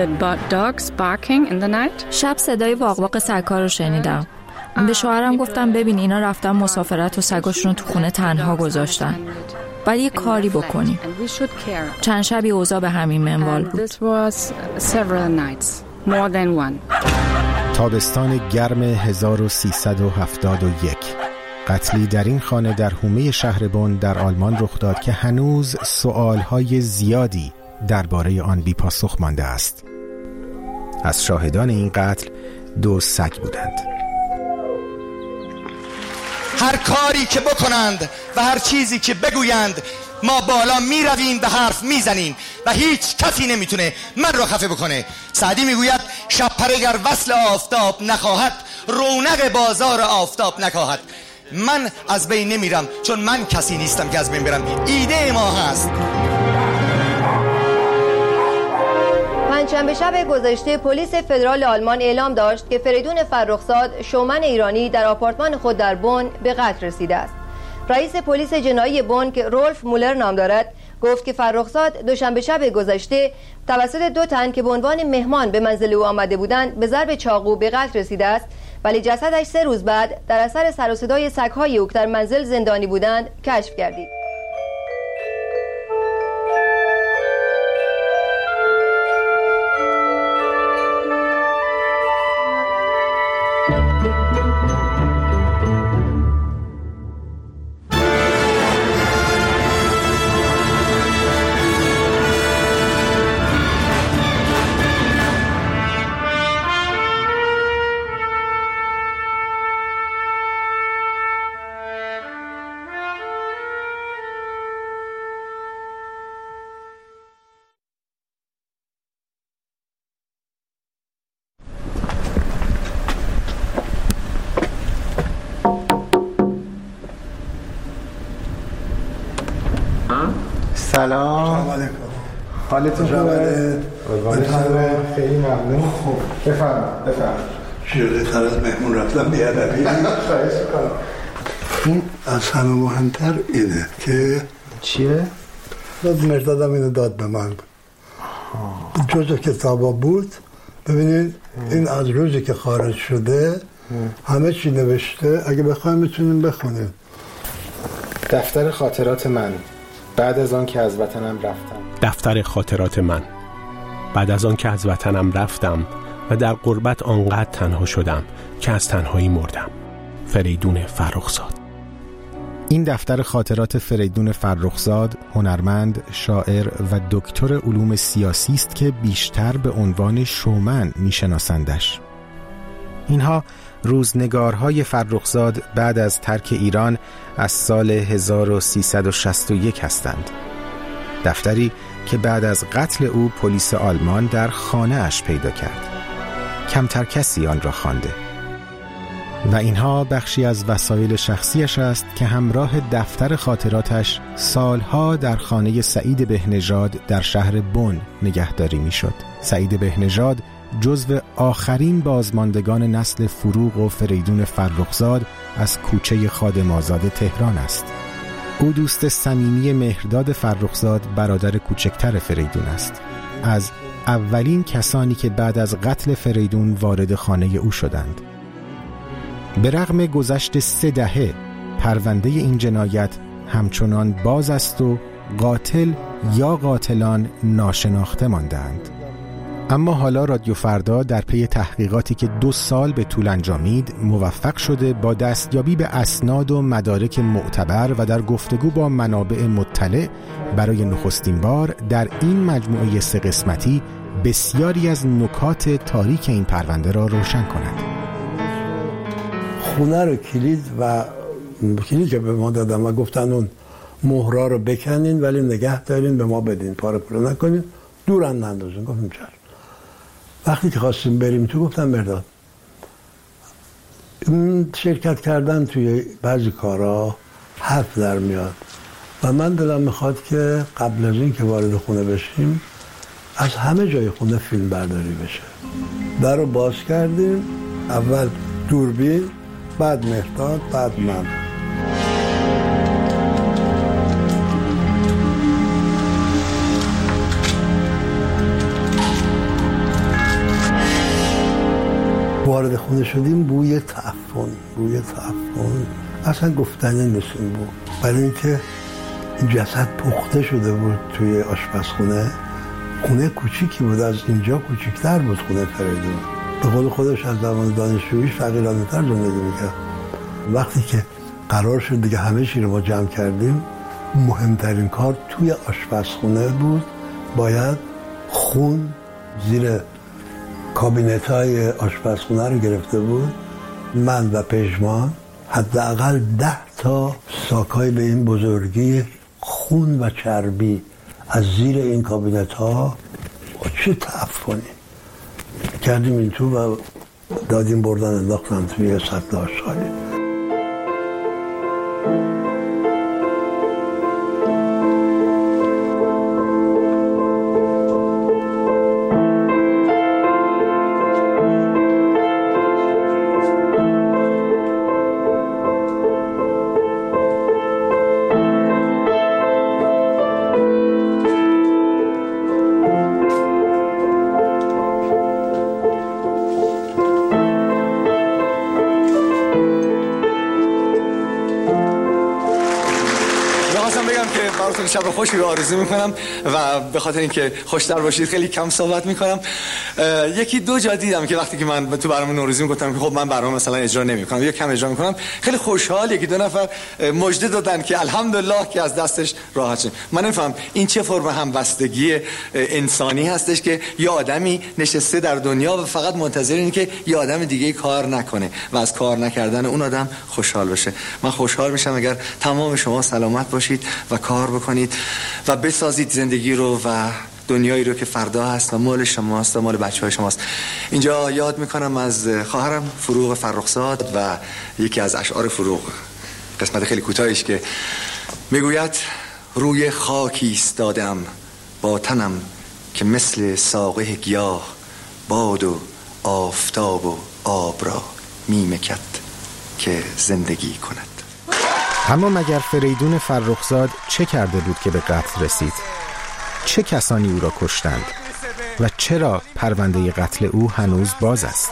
heard dogs barking in the night. شب صدای واق سگ‌ها رو شنیدم. به شوهرم گفتم ببین اینا رفتن مسافرت و سگاشون رو تو خونه تنها گذاشتن. باید یه کاری بکنیم. چند شبی اوضاع به همین منوال بود. تابستان گرم 1371 قتلی در این خانه در حومه شهر بن در آلمان رخ داد که هنوز سوالهای زیادی درباره آن بی پاسخ مانده است. از شاهدان این قتل 2 سگ بودند. هر کاری که بکنند و هر چیزی که بگویند ما بالا می رویم و حرف می زنیم و هیچ کسی نمیتونه من رو خفه بکنه. سعدی میگوید شب پرگر وصل آفتاب نخواهد، رونق بازار آفتاب نخواهد. من از بین نمیرم چون من کسی نیستم که از بین برم. ایده ما هست. پنجشنبه شب گذشته پلیس فدرال آلمان اعلام داشت که فریدون فرخزاد شومن ایرانی در آپارتمان خود در بن به قتل رسیده است. رئیس پلیس جنایی بن که رولف مولر نام دارد گفت که فرخزاد دوشنبه شب گذشته توسط 2 تن که به عنوان مهمان به منزل او آمده بودند به ضرب چاقو به قتل رسیده است، ولی جسدش 3 روز بعد در اثر سر و صدای سگ‌های او که در منزل زندانی بودند کشف گردید. سلام علیکم. حالتون خوبه؟ خیلی ممنون. بفرمایید. شیرتر از مهمون رفتم بیادبی. خواهش می‌کنم. این از همه مهمتر اینه که چیه؟ مردادم اینو داد به من. جزء کتابا بود. ببینید این از روزی که خارج شده همه چی نوشته. اگه بخوایم میتونیم بخونیم. دفتر خاطرات من بعد از آن که از وطنم رفتم. دفتر خاطرات من بعد از آن که از وطنم رفتم و در غربت آنقدر تنها شدم که از تنهایی مردم. فریدون فرخزاد. این دفتر خاطرات فریدون فرخزاد هنرمند، شاعر و دکتر علوم سیاسی است که بیشتر به عنوان شومن میشناسندش. اینها روزنگارهای فرخزاد بعد از ترک ایران از سال 1361 هستند. دفتری که بعد از قتل او پلیس آلمان در خانه اش پیدا کرد. کمتر کسی آن را خوانده. و اینها بخشی از وسایل شخصیش است که همراه دفتر خاطراتش سالها در خانه سعید بهنژاد در شهر بن نگهداری میشد. سعید بهنژاد جزو آخرین بازماندگان نسل فروغ و فریدون فرخزاد از کوچه خادم آزاد تهران است. او دوست صمیمی مهرداد فرخزاد برادر کوچکتر فریدون است. از اولین کسانی که بعد از قتل فریدون وارد خانه او شدند. به رغم گذشت 3 دهه پرونده این جنایت همچنان باز است و قاتل یا قاتلان ناشناخته ماندند. اما حالا رادیو فردا در پی تحقیقاتی که 2 سال به طول انجامید موفق شده با دستیابی به اسناد و مدارک معتبر و در گفتگو با منابع مطلع برای نخستین بار در این مجموعه 3 قسمتی بسیاری از نکات تاریک این پرونده را روشن کنند. خونه رو کلید که به ما دادن و گفتن اون مهرا رو بکنین ولی نگه دارین به ما بدین، پاره پاره نکنین، دور نندازین. گفتم چرا. وقتی که خواستیم بریم تو گفتم مرداد شرکت کردن توی بعضی کارا حرف در میاد و من دلم میخواد که قبل از این که وارد خونه بشیم از همه جای خونه فیلم برداری بشه. در رو باز کردیم، اول دوربین، بعد مهرداد، بعد من. وارد خونه شدیم بوی تعفن اصلا گفتنی نیست این بود، برای اینکه این جسد پخته شده بود توی آشپزخونه. خونه کوچیکی بود، از اینجا کوچیک‌تر بود خونه فریدون. به قول خودش از زمان دانشجوییش فقیرانه‌تر زندگی می‌کرد. وقتی که قرار شد دیگه همه چی رو ما جمع کردیم، مهمترین کار توی آشپزخونه بود. باید خون زیر کابینت‌های آشپزخونه رو گرفته بود. من و پژمان حداقل 10 تا ساکای به این بزرگی خون و چربی از زیر این کابینت‌ها چه تعفنی کردیم این تو و دادیم بردن انداختن توی سطل آشغالی. شب خوشی رو آرزو میکنم و به خاطر اینکه خوشتر باشید خیلی کم صحبت میکنم. یکی دو جا دیدم که وقتی که من تو برنامه نوروزی گفتم که خب من برنامه مثلا اجرا نمیکنم یا کم اجرا میکنم، خیلی خوشحال یکی دو نفر مژده دادن که الحمدلله که از دستش راحت شد. من نمیفهم این چه فرم همبستگی انسانی هستش که یه آدمی نشسته در دنیا و فقط منتظر اینه که یه آدم دیگه کار نکنه و از کار نکردن اون آدم خوشحال بشه. من خوشحال میشم اگر تمام شما سلامت باشید و کار بکنید و بسازید زندگی رو و دنیایی رو که فردا هست و مال شماست و مال بچه‌های شماست. اینجا یاد میکنم از خواهرم فروغ فرخزاد و یکی از اشعار فروغ، قسمت خیلی کوتاهیش که میگوید: روی خاکی ایستادم با تنم که مثل ساقه گیاه، باد و آفتاب و آب را میمکد که زندگی کند. اما مگر فریدون فرخزاد چه کرده بود که به قتل رسید؟ چه کسانی او را کشتند؟ و چرا پرونده قتل او هنوز باز است؟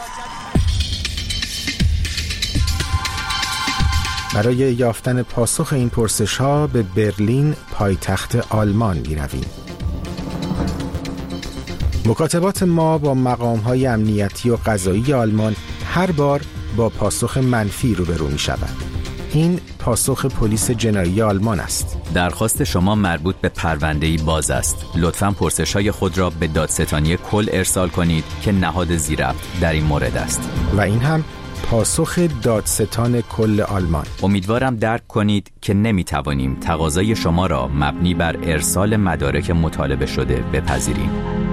برای یافتن پاسخ این پرسش‌ها به برلین، پایتخت آلمان می‌رویم. مکاتبات ما با مقام‌های امنیتی و قضایی آلمان هر بار با پاسخ منفی روبرو می‌شود. این پاسخ پلیس جنایی آلمان است. درخواست شما مربوط به پرونده‌ای باز است. لطفاً پرسش‌های خود را به دادستانی کل ارسال کنید که نهاد ذی‌ربط در این مورد است. و این هم پاسخ دادستان کل آلمان. امیدوارم درک کنید که نمی‌توانیم تقاضای شما را مبنی بر ارسال مدارک مطالبه شده بپذیریم.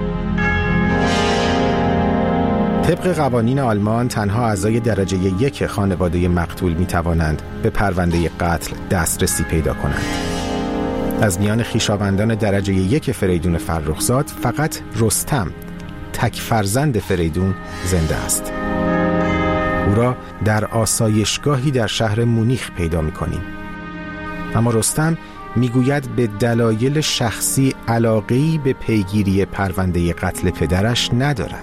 طبق قوانین آلمان تنها اعضای درجه 1 خانواده مقتول می توانند به پرونده قتل دسترسی پیدا کنند. از میان خویشاوندان درجه 1 فریدون فرخزاد فقط رستم، تک فرزند فریدون، زنده است. او را در آسایشگاهی در شهر مونیخ پیدا می کنیم. اما رستم میگوید به دلایل شخصی علاقه‌ای به پیگیری پرونده قتل پدرش ندارد.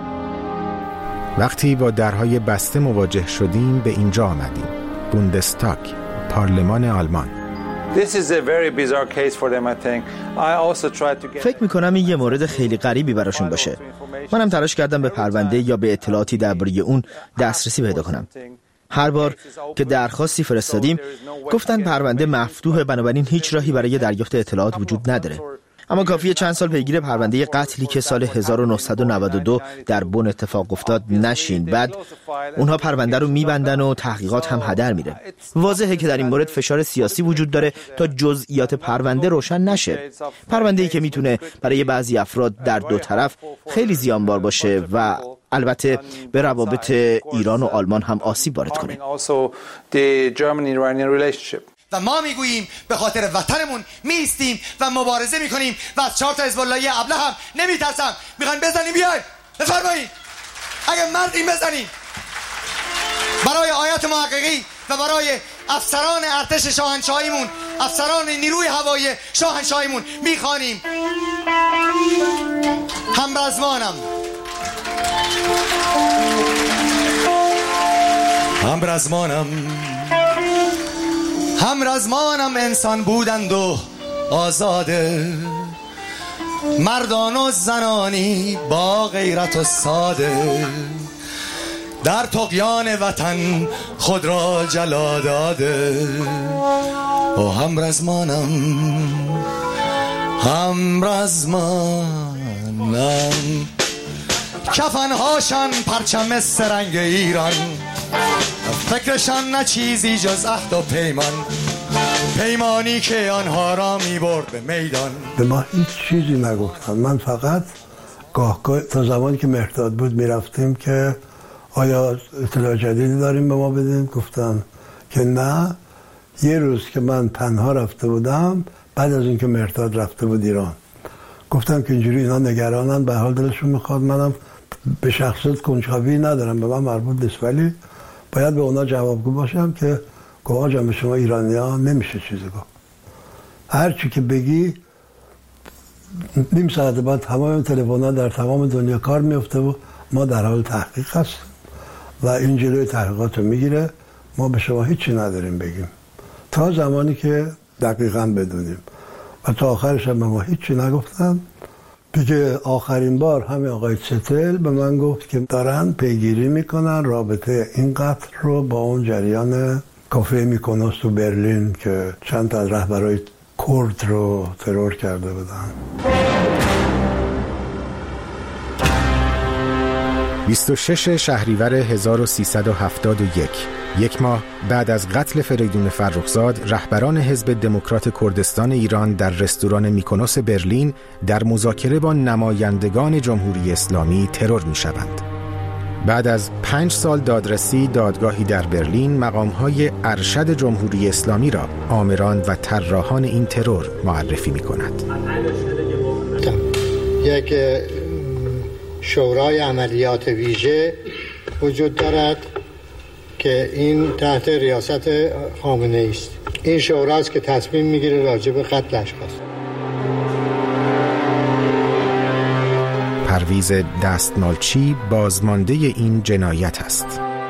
وقتی با درهای بسته مواجه شدیم به اینجا آمدیم. بوندستاگ، پارلمان آلمان. فکر میکنم این یه مورد خیلی غریبی براشون باشه. منم تلاش کردم به پرونده یا به اطلاعاتی درباره اون دسترسی پیدا کنم. هر بار که درخواستی فرستادیم گفتن پرونده مفتوحه، بنابراین هیچ راهی برای دریافت اطلاعات وجود نداره. اما کافیه چند سال پیگیر پرونده قتلی که سال 1992 در بن اتفاق افتاد نشین، بعد اونها پرونده رو میبندن و تحقیقات هم هدر میره. واضحه که در این مورد فشار سیاسی وجود داره تا جزئیات پرونده روشن نشه. پرونده‌ای که میتونه برای بعضی افراد در دو طرف خیلی زیانبار باشه و البته به روابط ایران و آلمان هم آسیب وارد کنه. و ما میگوییم به خاطر وطنمون میستیم و مبارزه میکنیم و از 4 تا حزب اللهی ابله هم نمیترسم. میخواین بزنیم بیاید بفرمایید، اگه مردیم بزنیم. برای آیت محققی و برای افسران ارتش شاهنشاهیمون، افسران نیروی هوایی شاهنشاهیمون میخوانیم: همرزمانم همرزمانم انسان بودند و آزاده، مردان و زنانی با غیرت و ساده، در طغیان وطن خود را جلا داده. او همرزمانم کفنهاشان پرچم سرنگ ایران، فکرشان نه چیزی جز عهد و پیمان، پیمانی که آنها را می برد به میدان. به ما هیچ چیزی نگفتن. من فقط گاه تا زمانی که مهرداد بود می رفتیم که آیا اطلاع جدیدی داریم به ما بدین؟ گفتن که نه. یه روز که من تنها رفته بودم بعد از اینکه مهرداد رفته بود ایران، گفتم که اینجوری اینا نگرانن، به حال دلشون میخواد، منم به شخصیت کنجکاوی ندارم، به من مربوط نیست، ولی باید به اونا جوابگو باشم که گواه جان به شما ایرانی‌ها نمیشه چیزی گفت. هر چی که بگی نیم ساعت بعد تمام تلفن‌ها در تمام دنیا کار میفته و ما در حال تحقیق هستیم و این جلوی تحقیقات رو میگیره. ما به شما هیچی نداریم بگیم تا زمانی که دقیقاً بدونیم. و تا آخرش هم به ما هیچی نگفتن. دیگه آخرین بار همین آقای ستل به من گفت که دارن پیگیری میکنن رابطه این قتل رو با اون جریان کافه میکونوس تو برلین که چند تا از رهبرای کرد رو ترور کرده بودن. 26 شهریور 1371، یک ماه بعد از قتل فریدون فرخزاد، رهبران حزب دموکرات کردستان ایران در رستوران میکونوس برلین در مذاکره با نمایندگان جمهوری اسلامی ترور می‌شوند. بعد از 5 سال دادرسی، دادگاهی در برلین مقام‌های ارشد جمهوری اسلامی را آمران و طراحان این ترور معرفی می‌کند. یک شورای عملیات ویژه وجود دارد که این تحت ریاست خامنه‌ای است. این شوراست که تصمیم میگیره راجع به قتل اشخاص. پرویز دستمالچی بازمانده این جنایت است.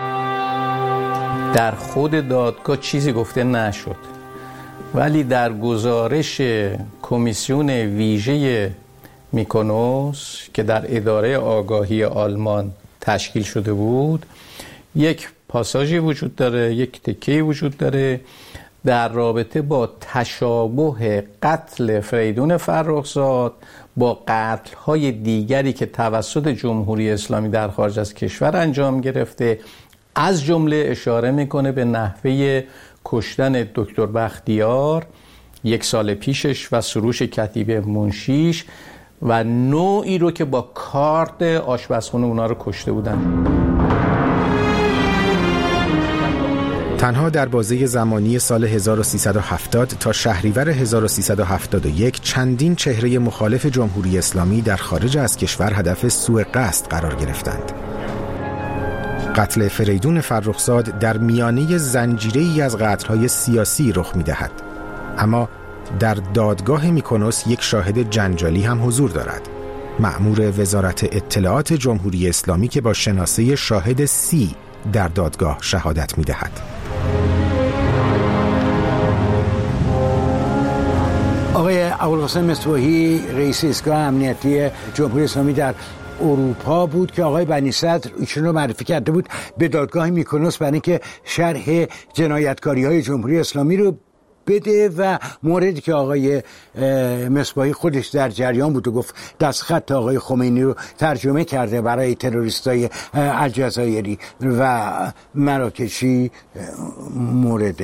در خود دادگاه چیزی گفته نشد، ولی در گزارش کمیسیون ویژه میکونوس که در اداره آگاهی آلمان تشکیل شده بود، یک پاساژی وجود داره، یک تکه‌ای وجود داره در رابطه با تشابه قتل فریدون فرخزاد با قتل‌های دیگری که توسط جمهوری اسلامی در خارج از کشور انجام گرفته، از جمله اشاره میکنه به نحوه کشتن دکتر بختیار 1 سال پیشش و سروش کتیبه منشیش و نوعی رو که با کارت آشپزخونه اونا رو کشته بودن. تنها در بازه زمانی سال 1370 تا شهریور 1371 چندین چهره مخالف جمهوری اسلامی در خارج از کشور هدف سوء قصد قرار گرفتند. قتل فریدون فرخزاد در میانه زنجیره‌ای از قتل‌های سیاسی رخ می‌دهد. اما در دادگاه میکونوس یک شاهد جنجالی هم حضور دارد. مأمور وزارت اطلاعات جمهوری اسلامی که با شناسه شاهد سی در دادگاه شهادت می‌دهد. آقای ابوالقاسم مصباحی رئیس ایستگاه امنیتی جمهوری اسلامی در اروپا بود که آقای بنی صدر ایشون رو معرفی کرده بود به دادگاه میکونوس برای اینکه شرح جنایتکاری‌های جمهوری اسلامی رو بده و موردی که آقای مصباحی خودش در جریان بود و گفت دستخط آقای خمینی رو ترجمه کرده برای تروریستای الجزایری و مراکشی مورد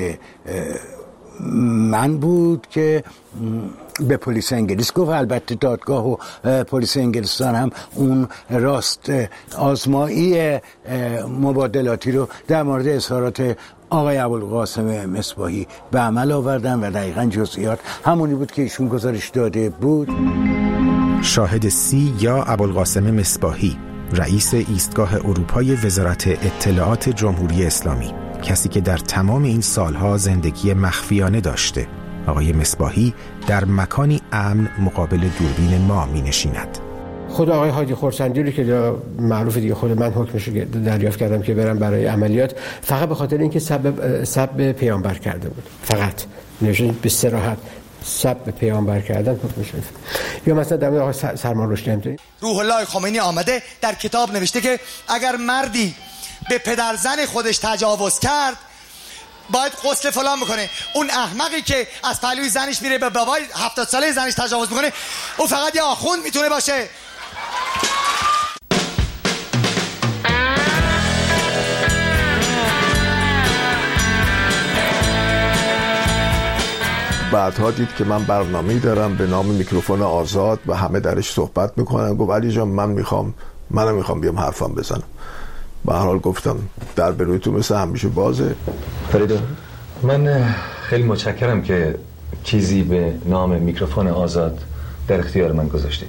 من بود که به پلیس انگلیس گفت. البته دادگاه و پلیس انگلستان هم اون راست آزمایی مبادلاتی رو در مورد اظهارات آقای ابوالقاسم مصباحی به عمل آوردن و دقیقاً جزئیات همونی بود که ایشون گزارش داده بود. شاهد سی یا ابوالقاسم مصباحی، رئیس ایستگاه اروپای وزارت اطلاعات جمهوری اسلامی، کسی که در تمام این سالها زندگی مخفیانه داشته. آقای مصباحی در مکانی امن مقابل دوربین ما می نشیند. خود آقای هادی خرسندی رو که معروف دیگه، خود من حکمش رو دریافت کردم که برم برای عملیات، فقط به خاطر اینکه سب پیامبر کرده بود. فقط نوشته به صراحت سب پیامبر کردن حکمش شد. یا مثلا در مورد آقای سلمان رشدی هم روح الله خمینی آمده در کتاب نوشته که اگر مردی به پدرزن خودش تجاوز کرد باید غسل فلان بکنه. اون احمقی که از پهلوی زنش میره به بابای 70 ساله زنش تجاوز میکنه، اون فقط یه آخوند میتونه باشه. بعدها دید که من برنامه‌ای دارم به نام میکروفون آزاد و همه درش صحبت میکنن. گفت علی جان منم میخوام بیام حرفم بزنم. به هر حال گفتم در بروی تو مثل همیشه بازه. فریدون، من خیلی متشکرم که چیزی به نام میکروفون آزاد در اختیار من گذاشتید.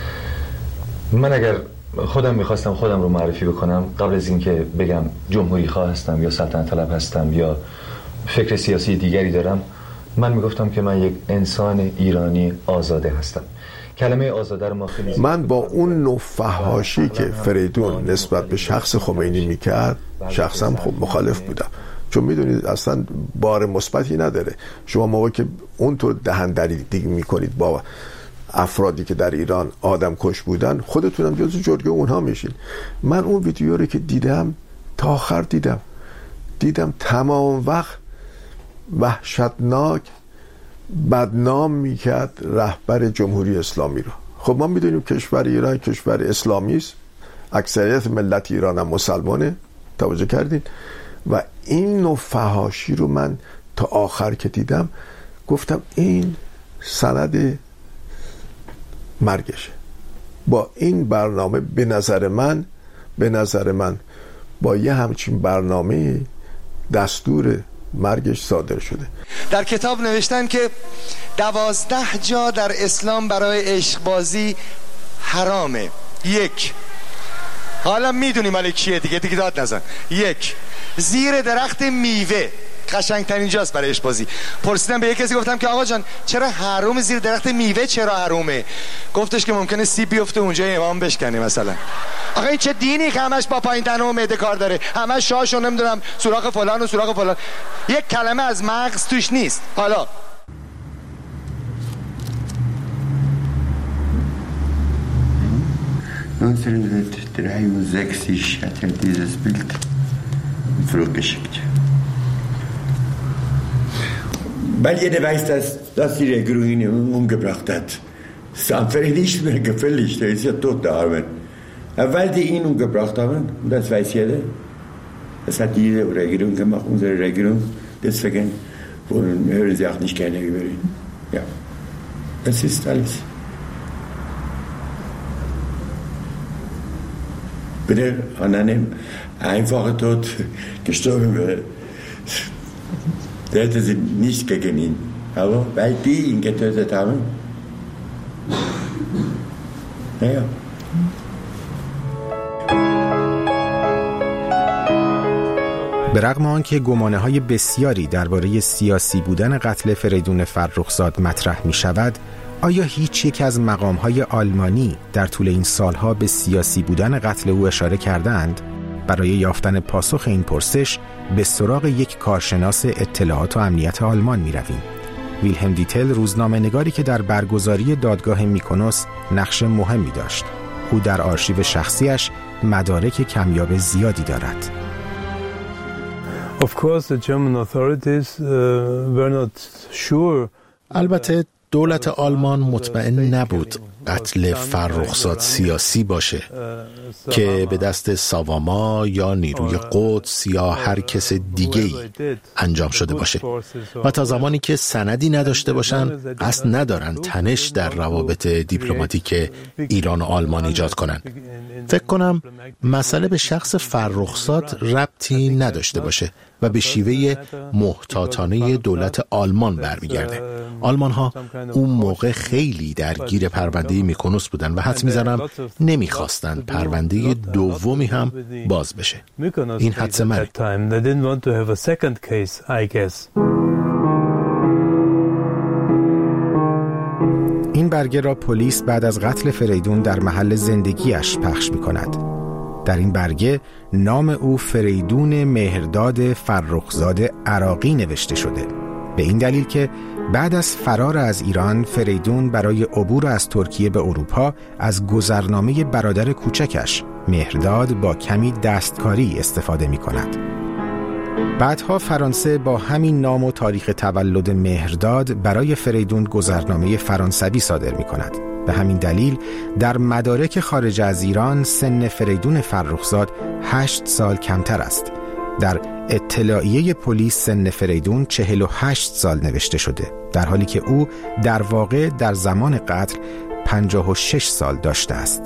من اگر خودم میخواستم خودم رو معرفی بکنم، قبل از اینکه بگم جمهوری خواه هستم یا سلطنت طلب هستم یا فکر سیاسی دیگری دارم، من میگفتم که من یک انسان ایرانی آزاده هستم. کلمه آزاده رو من با اون نوع فحاشی که فریدون نسبت به شخص خمینی میکرد شخصا خب مخالف بودم، چون میدونید اصلا بار مثبتی نداره. شما موقعی که اونطور دهن‌دری میکنید با افرادی که در ایران آدم کش بودن، خودتونم جزو جرگه اونها میشین. من اون ویدیو رو که دیدم تا آخر دیدم تمام وقت وحشتناک بدنام میکرد رهبر جمهوری اسلامی رو. خب ما میدونیم کشور ایران کشور اسلامی است، اکثریت ملت ایران هم مسلمانه، توجه کردین؟ و این نوع فحاشی رو من تا آخر که دیدم گفتم این سند مرگشه. با این برنامه به نظر من با یه همچین برنامه دستور مرگش صادر شده. در کتاب نوشتن که 12 جا در اسلام برای عشق بازی حرامه. 1 حالا میدونیم ولی چیه دیگه داد نزن. 1 زیر درخت میوه قشنگترین جاست برای عشق بازی. پرسیدم به یک کسی، گفتم که آقا جان چرا حرام زیر درخت میوه چرا حرامه؟ گفتش که ممکنه سیب بیفته اونجا امام بشکنه مثلا. آقا این چه دینی که همش با پایین تنه و معده کار داره، همش شاشو نمیدونم سوراخ فلان و سوراخ فلان، یک کلمه از مغز توش نیست. حالا Unsere wird 63 hat er dieses Bild zurückgeschickt. Weil jeder weiß, dass die Regierung ihn umgebracht hat. Das ist einfach nicht mehr gefällig, der ist ja tot, der Arme. Aber weil die ihn umgebracht haben, und das weiß jeder, das hat diese Regierung gemacht, unsere Regierung, deswegen hören sie auch nicht gerne über ihn. Ja, das ist alles. Wenn er an einem einfachen Tod gestorben wäre, der hätte sie nicht gegen ihn. Aber weil die ihn getötet haben, naja. به رغم آنکه گمانه‌های بسیاری درباره سیاسی بودن قتل فریدون فرخزاد مطرح می شود، آیا هیچ یک از مقام‌های آلمانی در طول این سالها به سیاسی بودن قتل او اشاره کردند؟ برای یافتن پاسخ این پرسش به سراغ یک کارشناس اطلاعات و امنیت آلمان می رویم. ویلهلم دیتل روزنامه‌نگاری که در برگزاری دادگاه میکونوس نقش مهمی داشت. او در آرشیو شخصیش مدارک کمیاب زیادی دارد. Of course the German authorities were not sure. البته دولت آلمان مطمئن نبود قتل فرخزاد سیاسی باشه که به دست ساواما یا نیروی قدس یا هر کس دیگه‌ای انجام شده باشه و تا زمانی که سندی نداشته باشن قصد ندارن تنش در روابط دیپلماتیک ایران و آلمان ایجاد کنن. فکر کنم مسئله به شخص فرخزاد ربطی نداشته باشه و به شیوه محتاطانه دولت آلمان برمیگرده. آلمان ها اون موقع خیلی درگیر پرونده میکونوس بودن و حدس میزنم نمیخواستن پرونده دومی هم باز بشه. این حدس منه. این برگه را پلیس بعد از قتل فریدون در محل زندگیش پخش می کند. در این برگه نام او فریدون مهرداد فرخزاد عراقی نوشته شده، به این دلیل که بعد از فرار از ایران فریدون برای عبور از ترکیه به اروپا از گذرنامه برادر کوچکش مهرداد با کمی دستکاری استفاده می کند. بعدها فرانسه با همین نام و تاریخ تولد مهرداد برای فریدون گذرنامه فرانسوی صادر می کند. به همین دلیل در مدارک خارج از ایران سن فریدون فرخزاد 8 سال کمتر است. در اطلاعیه پلیس سن فریدون 48 سال نوشته شده، در حالی که او در واقع در زمان قتل 56 سال داشته است.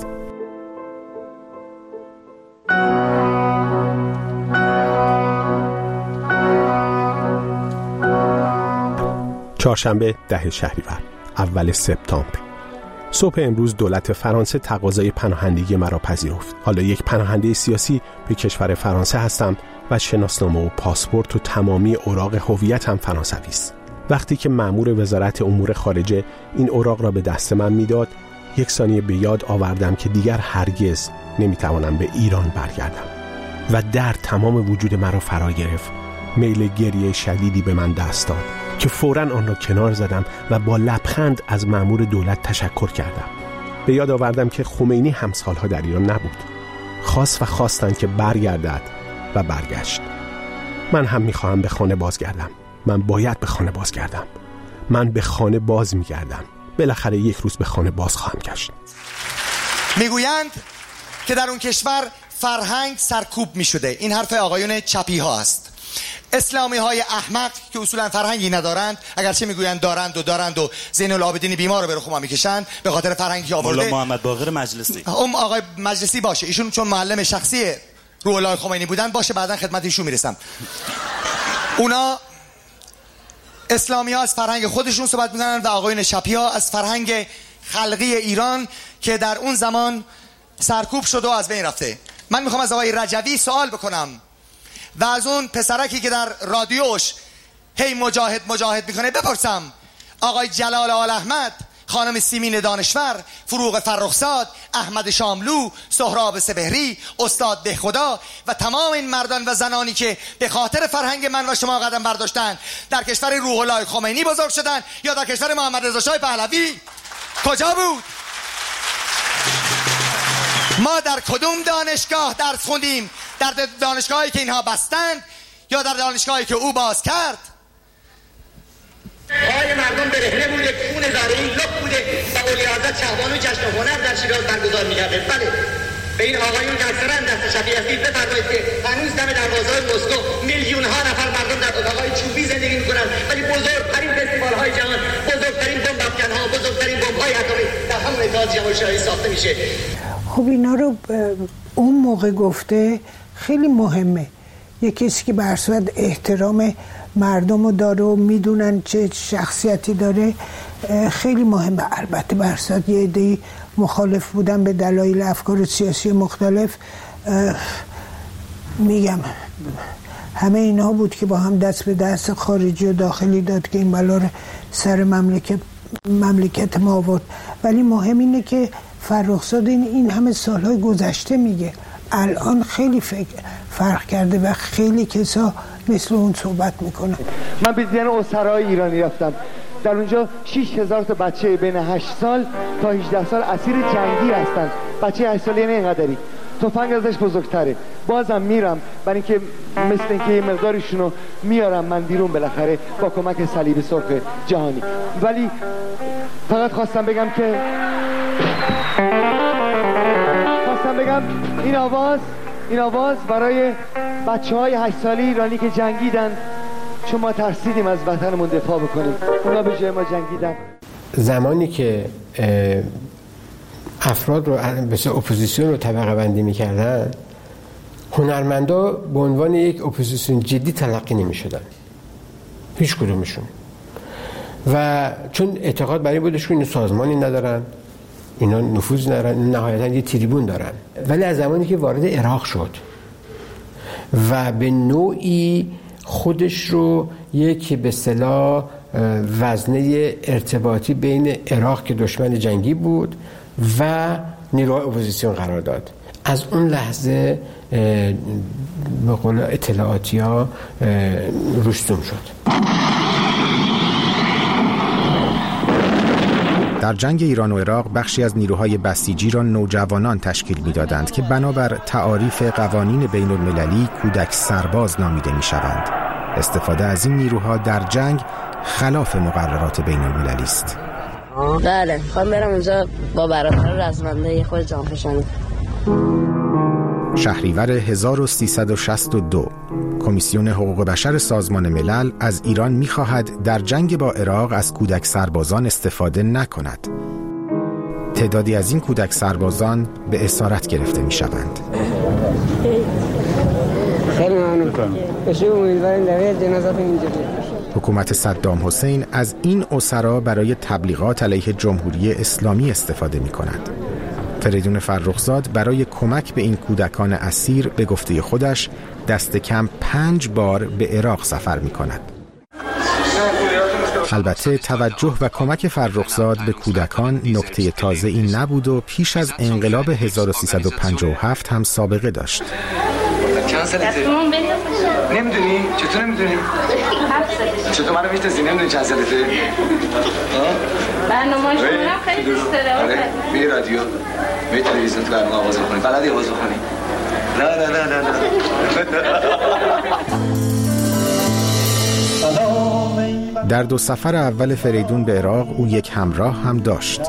چهارشنبه 10 شهریور، اول سپتامبر. صبح امروز دولت فرانسه تقاضای پناهندگی مرا پذیرفت. حالا یک پناهنده سیاسی به کشور فرانسه هستم و شناسنامه و پاسپورت و تمامی اوراق هویتم فرانسوی است. وقتی که مأمور وزارت امور خارجه این اوراق را به دست من میداد، یک ثانیه به یاد آوردم که دیگر هرگز نمیتوانم به ایران برگردم و در تمام وجود مرا فرا گرفت. میل گریه شدیدی به من دست داد که فوراً آن را کنار زدم و با لبخند از مأمور دولت تشکر کردم. به یاد آوردم که خمینی هم سالها در ایران نبود. خواستند که برگردد و برگشت. من هم میخواهم به خانه بازگردم. من باید به خانه بازگردم. من به خانه باز میگردم. بالاخره یک روز به خانه باز خواهم گشت. میگویند که در اون کشور فرهنگ سرکوب میشده. این حرف آقایون چپی ها است. اسلامی های احمق که اصولا فرهنگی ندارند، اگرچه میگویند دارند و زین العابدین بیمار رو به رخ ما میکشند به خاطر فرهنگی آورده. مولا محمد باقر مجلسی، آقای مجلسی باشه، ایشون چون معلم شخصی روح الله خمینی بودن باشه، بعداً خدمت ایشون میرسم. اونا اسلامی ها از فرهنگ خودشون صحبت میکنن و آقایون چپی ها از فرهنگ خلقی ایران که در اون زمان سرکوب شده و از بین رفته. من میخوام از آقای رجوی سوال بکنم و از اون پسرکی که در رادیوش هی مجاهد میکنه بپرسم، آقای جلال آل احمد، خانم سیمین دانشور، فروغ فرخزاد، احمد شاملو، سهراب سپهری، استاد بهخدا و تمام این مردان و زنانی که به خاطر فرهنگ من و شما قدم برداشتن در کشور روح الله خمینی بزرگ شدن یا در کشور محمد رضا شاه پهلوی کجا بود؟ ما در کدوم دانشگاه درس خوندیم؟ در دانشگاهی که اینها بستند یا در دانشگاهی که او باز کرد؟ پای مردم برهنه بوده، خون زارعی لب بوده و اولی حضرت شهبانو جشن هنر در شیراز برگزار می‌کرده. بله، به این آقایون که اکثرا دست چپی هستید بفرمایید که هنوز دم دروازه‌های مسکو میلیون‌ها نفر مردم در اتاق‌های چوبی زندگی می‌کنند، ولی بزرگترین فستیوال‌های جهان، بزرگترین بمب افکن‌ها، بزرگترین بمب‌های اتمی در همون اتحاد جماهیر شوروی ساخته میشه. خب اینا رو اون موقع گفته خیلی مهمه. یه کسی که به هر صورت احترام مردم رو داره و میدونن چه شخصیتی داره خیلی مهمه. البته به هر صورت یه عده‌ای مخالف بودن به دلایل افکار سیاسی مختلف. میگم همه اینا بود که با هم دست به دست خارجی و داخلی داد که این بلا رو سر مملکت ما آورد. ولی مهم اینه که فرخزاد این همه سالهای گذشته میگه الان خیلی فرق کرده و خیلی کسا مثل اون صحبت میکنن. من به دیدن اسرای ایرانی رفتم، در اونجا 6000 تا بچه بین 8 سال تا 18 سال اسیر جنگی هستن. بچه 8 ساله یعنی اینقدری، تفنگ ازش بزرگتره. بازم میرم برای اینکه مثل اینکه یه مقداریشونو میارم من بیرون بالاخره با کمک صلیب سرخ جهانی. ولی فقط خواستم بگم این آواز برای بچه‌های 8 ساله ایرانی که جنگیدن، چون ما ترسیدیم از وطنمون دفاع بکنیم، اونا به جای ما جنگیدن. زمانی که افراد رو مثل اپوزیسیون رو طبقه بندی می‌کردن، هنرمندا به عنوان یک اپوزیسیون جدی تلقی نمی‌شدن، هیچ کدومشون. و چون اعتقاد برای بودش که این سازمانی ندارن، اینا نفوذ ندارن، نهایتاً یه تریبون دارن. ولی از زمانی که وارد عراق شد و به نوعی خودش رو یک به اصطلاح وزنه ارتباطی بین عراق که دشمن جنگی بود و نیروهای اپوزیسیون قرار داد. از اون لحظه به قول اطلاعاتی‌ها رسوم شد. در جنگ ایران و عراق بخشی از نیروهای بسیجی را نوجوانان تشکیل می‌دادند که بنابر تعاریف قوانین بین المللی کودک سرباز نامیده می‌شوند. استفاده از این نیروها در جنگ خلاف مقررات بین المللی است. بله، خواهم برم اونجا با برادر رزمنده خود جانفشانی. شهریور 1362 کمیسیون حقوق بشر سازمان ملل از ایران می‌خواهد در جنگ با عراق از کودک سربازان استفاده نکند. تعدادی از این کودک سربازان به اسارت گرفته می‌شوند. خیلی ممنون. امیدواریم در جنازات اینجا. حکومت صدام حسین از این اسرا برای تبلیغات علیه جمهوری اسلامی استفاده می‌کند. فریدون فرخزاد برای کمک به این کودکان اسیر به گفته خودش دست کم 5 بار به عراق سفر می کند. البته توجه و کمک فرخزاد به کودکان نکته تازه این نبود و پیش از انقلاب 1357 هم سابقه داشت. چند سالته؟ نمیدونی؟ چطور نمیدونی؟ چطور منو میشناسی نمیدونی چند سالته؟ برنامه شما خیلی دوست داره. می رادیو می تلویزیون تو برنامه آواز بخونی بلدی آواز بخونی؟ نه. در 2 سفر اول فریدون به عراق او یک همراه هم داشت.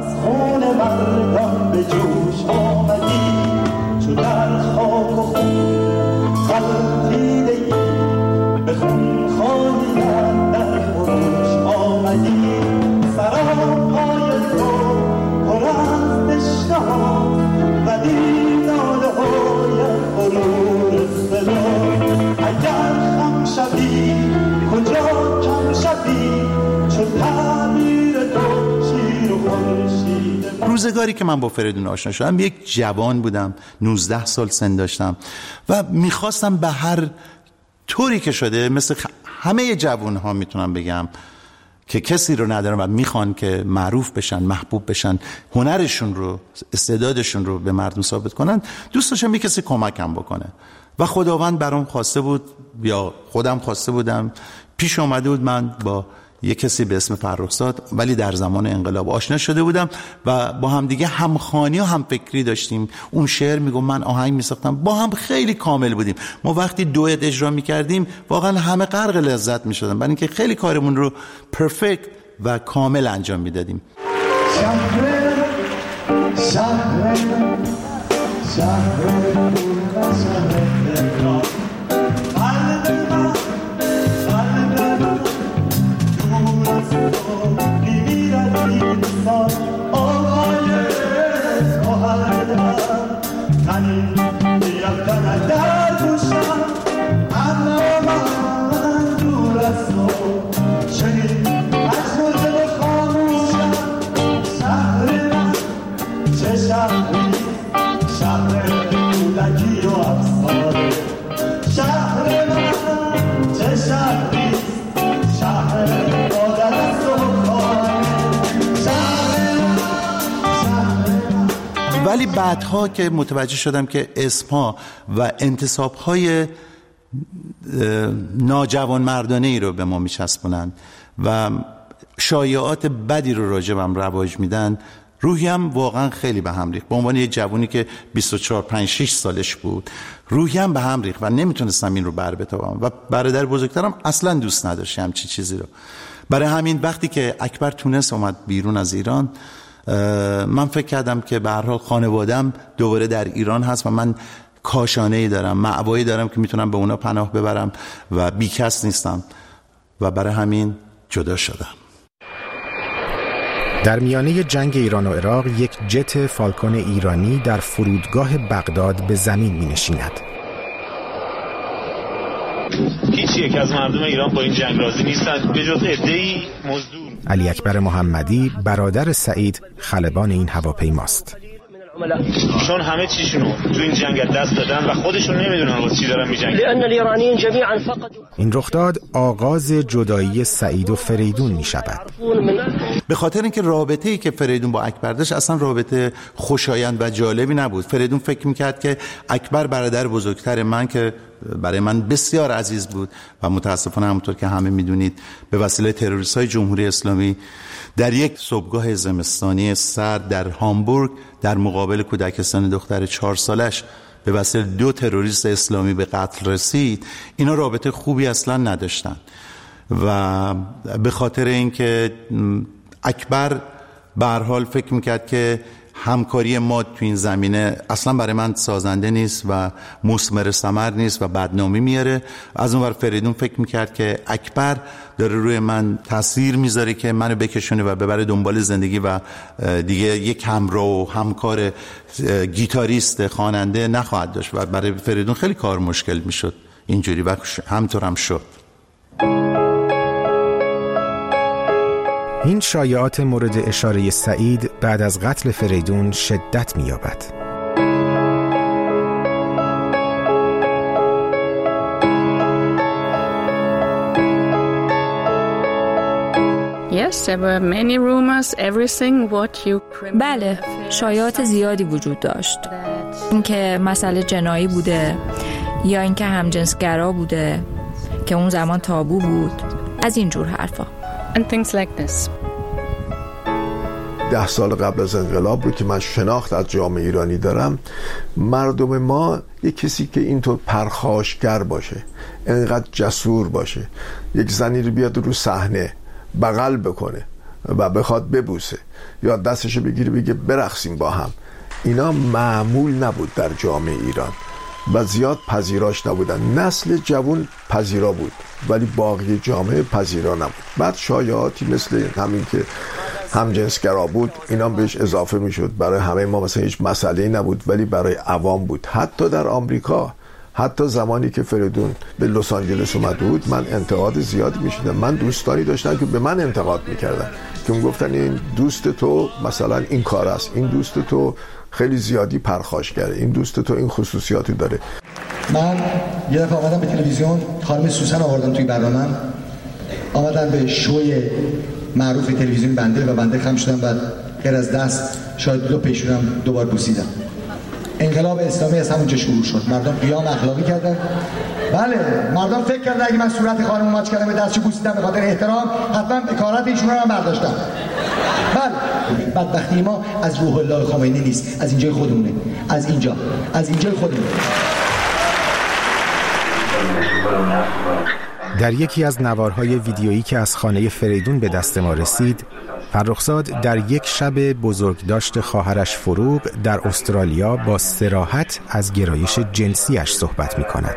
روزگاری که من با فریدون آشنا شدم یک جوان بودم، 19 سال سن داشتم و میخواستم به هر طوری که شده مثل همه جوان ها میتونم بگم که کسی رو ندارن و میخوان که معروف بشن، محبوب بشن، هنرشون رو، استعدادشون رو به مردم ثابت کنن، دوست داشتم یک کسی کمکم بکنه و خداوند برام خواسته بود یا خودم خواسته بودم. پیش اومده بود من با یک کسی به اسم فرخزاد ولی در زمان انقلاب آشنا شده بودم و با هم دیگه همخوانی و همفکری داشتیم. اون شعر میگم، من آهنگ میساختم، با هم خیلی کامل بودیم. ما وقتی دوئت اجرا میکردیم واقعا همه غرق لذت میشدن، برای اینکه خیلی کارمون رو پرفکت و کامل انجام میدادیم. ولی بعدها که متوجه شدم که اسمها و انتصابهای ناجوان مردانه ای رو به ما میچسبونن و شایعات بدی رو راجبم رواج میدن، روحیم واقعا خیلی به هم ریخت. به عنوان یه جوونی که 24 5 6 سالش بود روحیم به هم ریخت و نمیتونستم این رو بر بتابم و برادر بزرگترم اصلا دوست نداشت همچین چیزی رو. برای همین وقتی که اکبر تونس اومد بیرون از ایران، من فکر کردم که به هر حال خانواده‌ام دوباره در ایران هست و من کاشانه‌ای دارم، مأوایی دارم که میتونم به اونا پناه ببرم و بیکس نیستم و برای همین جدا شدم. در میانه جنگ ایران و عراق یک جت فالکون ایرانی در فرودگاه بغداد به زمین می نشیند. هیچ یک از مردم ایران با این جنگ راضی نیستند به جز عده‌ای مزدور. علی اکبر محمدی برادر سعید خلبان این هواپیماست. چون همه چیشونو تو این جنگ دست دادن و خودشون نمیدونن واسه چی دارن میجنگن. این رخداد آغاز جدایی سعید و فریدون می شود. به خاطر اینکه رابطه‌ای که فریدون با اکبر داشت اصلا رابطه خوشایند و جالبی نبود. فریدون فکر میکرد که اکبر برادر بزرگتر من که برای من بسیار عزیز بود و متاسفانه همونطور که همه میدونید به وسیله تروریست‌های جمهوری اسلامی در یک صبحگاه زمستانی سرد در هامبورگ در مقابل کودکستان دختر 4 سالش به وسیله 2 تروریست اسلامی به قتل رسید. اینا رابطه خوبی اصلا نداشتن و به خاطر اینکه اکبر به هر حال فکر میکرد که همکاری ما تو این زمینه اصلا برای من سازنده نیست و مثمر ثمر نیست و بدنامی میاره. از اون ور فریدون فکر میکرد که اکبر داره روی من تاثیر میذاره که منو بکشونه و ببره دنبال زندگی و دیگه یک همراه و همکار گیتاریست خواننده نخواهد داشت و برای فریدون خیلی کار مشکل میشد اینجوری و همطور هم شد. این شایعات مورد اشاره سعید بعد از قتل فریدون شدت می‌یابد. بله، شایعات زیادی وجود داشت. اینکه مسئله جنایی بوده یا اینکه همجنسگرا بوده که اون زمان تابو بود، از این جور حرفا. And things like this. 10 سال قبل از انقلاب رو که من شناخت از جامعه ایرانی دارم، مردم ما یک کسی که اینطور پرخاشگر باشه، انقدر جسور باشه، یک زنی رو بیاد رو صحنه بغل بکنه و بخواد ببوسه یا دستشو بگیره بگه برقصیم با هم، اینا معمول نبود در جامعه ایران و زیاد پذیراش نبودن. نسل جوان پذیرا بود ولی باقی جامعه پذیرا نبود. بعد شایعاتی مثل همین که همجنسگرا بود اینا بهش اضافه میشد. برای همه ما مثلا هیچ مسئله‌ای نبود ولی برای عوام بود. حتی در آمریکا، حتی زمانی که فریدون به لس آنجلس اومد بود، من انتقاد زیادی میشدم. من دوستانی داشتم که به من انتقاد میکردن که میگفتن این دوست تو مثلا این کار است، این دوست تو خیلی زیادی پرخاشگره، این دوست تو این خصوصیاتی داره. من یه دفعه آمدم به تلویزیون، خانم سوسن آوردم توی برنامه‌ام، آمدم به شوی معروف تلویزیون بنده و بنده خم شدم و غیر از دست شاید 2 پیشونم دوبار بوسیدم. انقلاب اسلامی از همونجا شروع شد. مردم قیام اخلاقی کردن. بله، مردم فکر کردن اگه من صورت خانم ماچ کردم به دستشو بوسیدم به خاطر احترام، حتما اکارت ایشون رو هم برداشتم. بله، بدبختی ما از روح الله خمینی نیست، از اینجای خودمونه، از اینجای خودمونه. در یکی از نوارهای ویدیویی که از خانه فریدون به دست ما رسید، فرخزاد در یک شب بزرگداشت خواهرش فروغ در استرالیا با صراحت از گرایش جنسیش صحبت می کند.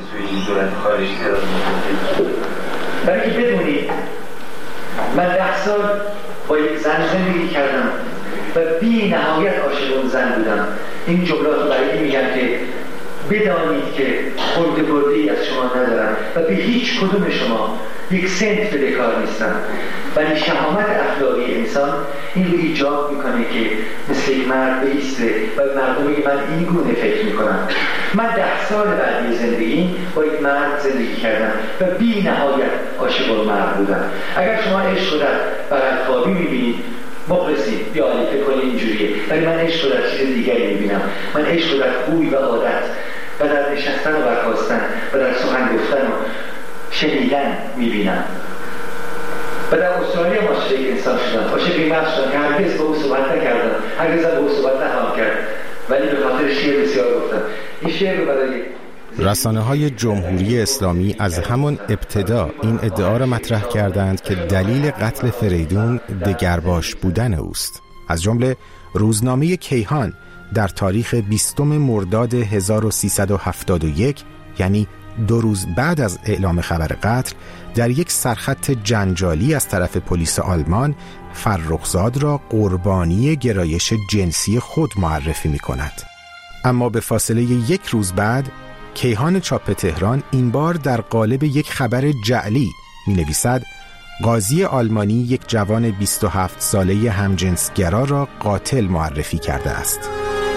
برای که بدونید من 10 سال با یک زن زندگی کردم و بی نهایت عاشق اون زن بودم. این جملات رو برای میگم که بدانید که خورده برده‌ای از شما ندارم و به هیچ کدوم شما یک سنت بدهکار نیستم، ولی شهامت اخلاقی انسان این رو ایجاب میکنه که مثل یک مرد بایسته و مردم من این گونه فکر میکنم. من 10 سال بعدی زندگی با یک مرد زندگی کردم و بی نهایت عاشق اون مرد بودم. اگر شما عشق رو در بغل‌خوابی میبینید مخلصی یا فکر کنید اینجوریه، ولی من عشق رو در چیز دیگری میبینم. من عشق رو در خوی و عادت و در نشستن و برخاستن و در سخن گفتن و شنیدن میبینم. و در استرالیا ما عاشق انسان شدم، عاشق این مرد شدم که هرگز با او صحبت نکردم، هرگز با او صحبت نخواهم کرد، ولی به خاطر شعر بسیار گفتم. این شعر رو برای رسانه‌های جمهوری اسلامی از همان ابتدا این ادعا را مطرح کردند که دلیل قتل فریدون دگرباش بودن اوست. از جمله روزنامه کیهان در تاریخ 20 مرداد 1371، یعنی 2 روز بعد از اعلام خبر قتل، در یک سرخط جنجالی از طرف پلیس آلمان فرخزاد را قربانی گرایش جنسی خود معرفی می کند. اما به فاصله 1 روز بعد کیهان چاپ تهران این بار در قالب یک خبر جعلی می نویسد قاضی آلمانی یک جوان 27 ساله همجنسگرا را قاتل معرفی کرده است.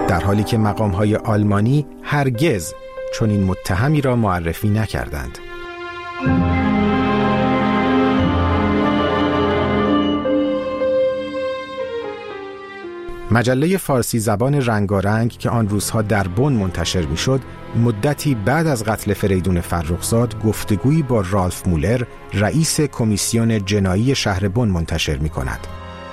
در حالی که مقام‌های آلمانی هرگز چنین متهمی را معرفی نکردند. مجله فارسی زبان رنگارنگ که آن روزها در بن منتشر می‌شد، مدتی بعد از قتل فریدون فرخزاد گفتگویی با رالف مولر، رئیس کمیسیون جنایی شهر بن منتشر می‌کند.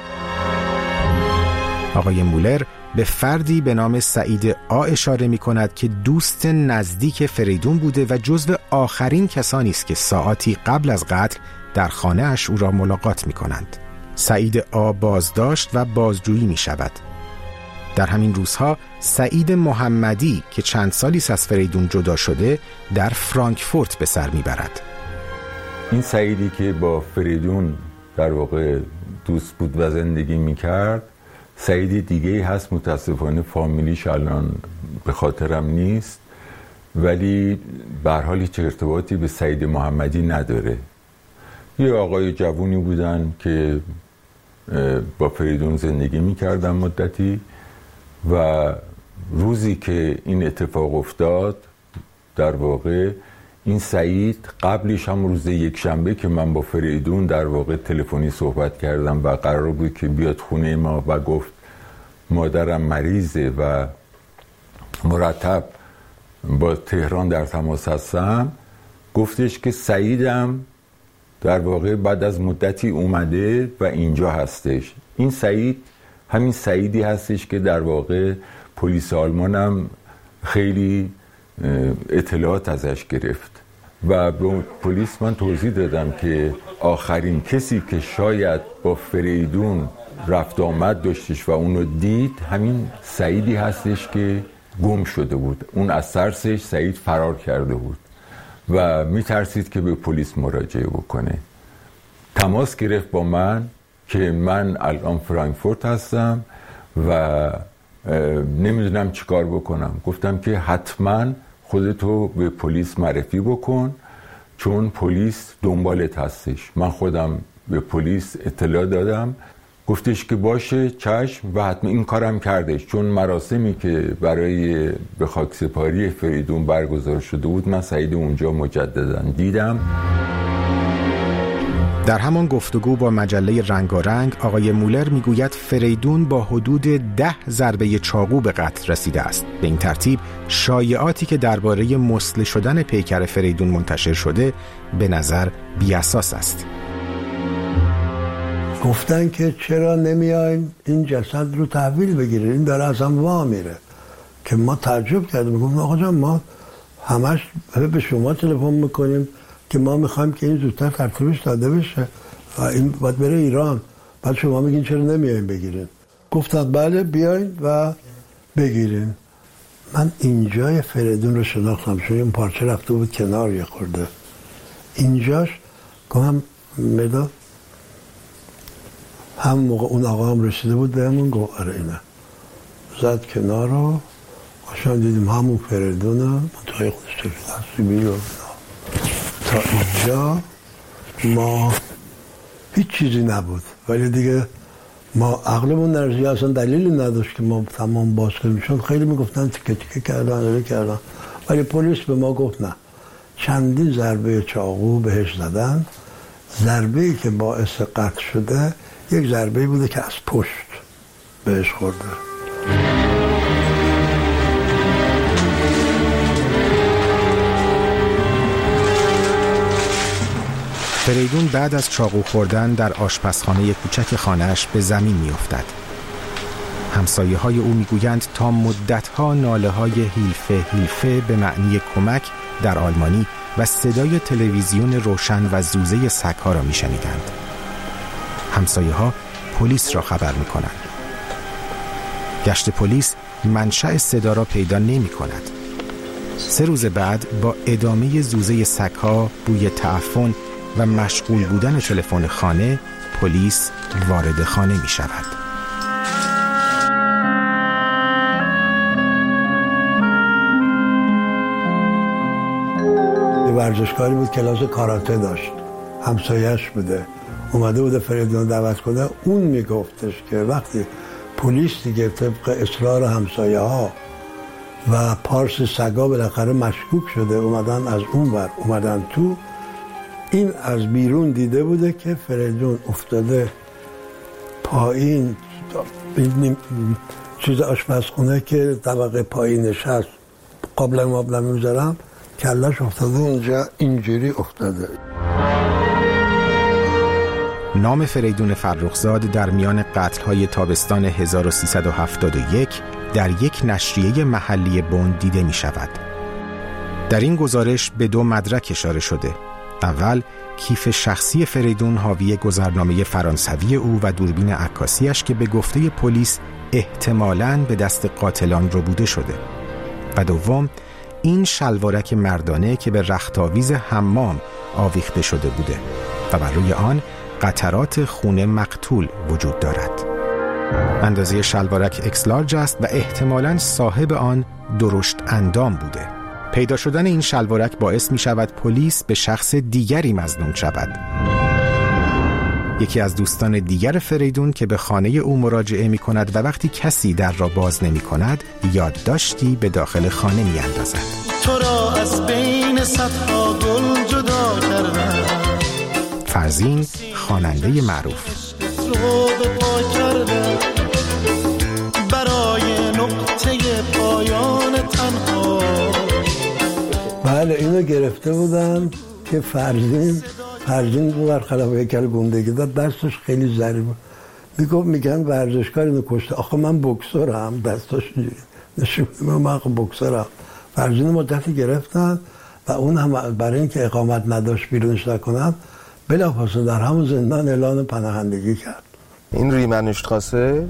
آقای مولر به فردی به نام سعید آ اشاره می‌کند که دوست نزدیک فریدون بوده و جزو آخرین کسانی است که ساعاتی قبل از قتل در خانه اش او را ملاقات می‌کنند. سعید آ بازداشت و بازجویی می‌شود. در همین روزها سعید محمدی که چند سالی از فریدون جدا شده در فرانکفورت به سر میبرد. این سعیدی که با فریدون در واقع دوست بود و زندگی میکرد، سعیدی دیگه هست، متاسفانه فامیلیش الان به خاطرم نیست، ولی به هر حال هیچ ارتباطی به سعید محمدی نداره. یه آقای جوونی بودن که با فریدون زندگی میکردن مدتی و روزی که این اتفاق افتاد، در واقع این سعید قبلش هم روز یکشنبه که من با فریدون در واقع تلفنی صحبت کردم و قرار بود که بیاد خونه ما و گفت مادرم مریضه و مرتب با تهران در تماس هستم، گفتش که سعیدم در واقع بعد از مدتی اومده و اینجا هستش. این سعید همین سعیدی هستش که در واقع پلیس آلمان هم خیلی اطلاعات ازش گرفت و به پلیس من توضیح دادم که آخرین کسی که شاید با فریدون رفت آمد داشتش و اونو دید همین سعیدی هستش که گم شده بود. اون از ترسش سعید فرار کرده بود و میترسید که به پلیس مراجعه بکنه. تماس گرفت با من که من الان فرانکفورت هستم و نمیدونم چی کار بکنم. گفتم که حتما خودتو به پلیس معرفی بکن چون پلیس دنبالت هستش. من خودم به پلیس اطلاع دادم، گفتش که باشه چشم و حتما این کارم کردش، چون مراسمی که برای به خاکسپاری فریدون برگزار شده بود من سعید اونجا مجددا دیدم. در همان گفتگو با مجله رنگارنگ آقای مولر میگوید فریدون با حدود 10 ضربه چاقو به قتل رسیده است. به این ترتیب شایعاتی که درباره مسله شدن پیکر فریدون منتشر شده به نظر بی‌اساس است. گفتن که چرا نمیاین این جسد رو تحویل بگیرید، این داره اصلا وا میره. که ما تعجب کردیم، گفتم آقا جان ما همش به شما تلفن میکنیم که ما میخوایم که این زودتر ترتیبش داده بشه و این باید بره ایران، بعد شما میگین چرا نمیاین بگیرین. گفتن بله بیاین و بگیرین. من اینجای فریدون رو شناختم چون این پارچه رفته بود کنار یه خورده، اینجاش گفتم مداد هم موقع اون آقا هم رسیده بود بهمون گفت آره اینه، زد کنار رو قشنگ دیدیم همون فریدونه، منطقه خودش تفیده رو تا اینجا ما هیچ چیزی نبود، ولی دیگه ما عقلمون نرسید، اصلا دلیلی نداشت که ما تمام باز کنیم، چون خیلی میگفتن تیکه تیکه کردن، ولی پلیس به ما گفت نه، چندین ضربه چاقو بهش زدن. ضربه‌ای که باعث قتل شده یک ضربه‌ای بوده که از پشت بهش خورده. فریدون بعد از چاقو خوردن در آشپزخانه کوچک خانه‌اش به زمین می‌افتد. همسایه‌های او می‌گویند تا مدت‌ها ناله‌های هیلفه به معنی کمک در آلمانی و صدای تلویزیون روشن و زوزه سگ‌ها را می‌شنیدند. همسایه‌ها پلیس را خبر می‌کنند. گشت پلیس منشأ صدا را پیدا نمی‌کند. 3 روز بعد با ادامه زوزه سگ‌ها، بوی تعفن و مشغول بودن تلفن خانه، پلیس وارد خانه می‌شود. ورزشکاری بود، کلاس کاراته داشت، همسایه‌اش بوده، اومده بوده فریدون دعوت کنه. اون میگفتش که وقتی پلیس دیگه طبق اصرار همسایه ها و پارس سگا بالاخره مشکوک شده، اومدن از اون ور اومدن تو، این از بیرون دیده بوده که فریدون افتاده پایین چیز آشپزخونه که طبقه پایینش هست، قابلمه مابلمه میذارم، کلش افتاده اونجا، اینجوری افتاده. نام فریدون فرخزاد در میان قتل‌های تابستان 1371 در یک نشریه محلی بن دیده می شود. در این گزارش به 2 مدرک اشاره شده. اول، کیف شخصی فریدون حاوی گذرنامه فرانسوی او و دوربین عکاسیش که به گفته پلیس احتمالاً به دست قاتلان ربوده شده. و دوم، این شلوارک مردانه که به رختاویز حمام آویخته شده بوده و بر روی آن قطرات خون مقتول وجود دارد. اندازه شلوارک اکس لارج است و احتمالاً صاحب آن درشت اندام بوده. پیدا شدن این شلوارک باعث می شود پلیس به شخص دیگری مظنون شود. یکی از دوستان دیگر فریدون که به خانه او مراجعه می کند و وقتی کسی در را باز نمی کند یادداشتی به داخل خانه می اندازد. تو را از بین صدها گل جدا کردم، فرزین، خواننده معروف. رو به پا کردم برای نقطه پایان تنها. بله اینو گرفته بودن که فرزین برخلاف هیکل گندگی داد، دستش خیلی ضریب بود، میگن ورزشکار اینو کشته. آخه من بوکسورم، دستش نشون من بوکسورم. فرزین مدتی گرفتن و اون هم برای اینکه اقامت نداشت بیرونش نکنن بلافاصله در همون زندان اعلان پناهندگی کرد. این ریمنشتراسه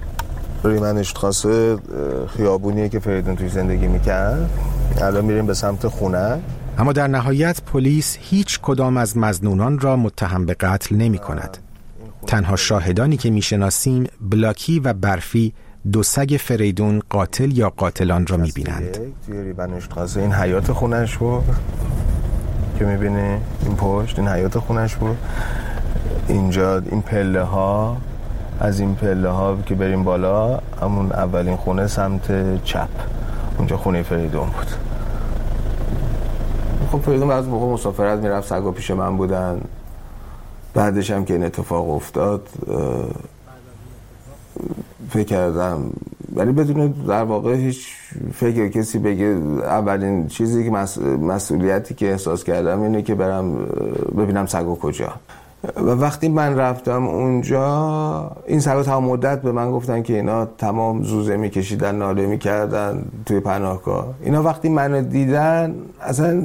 خیابونیه که فریدون توی زندگی میکرد. الان میریم به سمت خونه. اما در نهایت پلیس هیچ کدام از مظنونان را متهم به قتل نمی کند. تنها شاهدانی که میشناسیم بلاکی و برفی، 2 سگ فریدون قاتل یا قاتلان را میبینند. توی ریمنشتراسه این حیات خونش بود که میبینی، این پشت این حیات خونش بود. اینجا این پله ها، از این پله ها که بریم بالا همون اولین خونه سمت چپ، اونجا خونه فریدون بود. خب فریدون از موقع مسافرت میرفت، سگا پیش من بودن. بعدش هم که این اتفاق افتاد فکر کردم، ولی بدون در واقع هیچ فکر کسی بگه، اولین چیزی که مسئولیتی که احساس کردم اینه که برم ببینم سگا کجا. و وقتی من رفتم اونجا، این سگا تا مدت به من گفتن که اینا تمام زوزه میکشیدن، ناله میکردن توی پناهگاه. اینا وقتی منو دیدن اصلا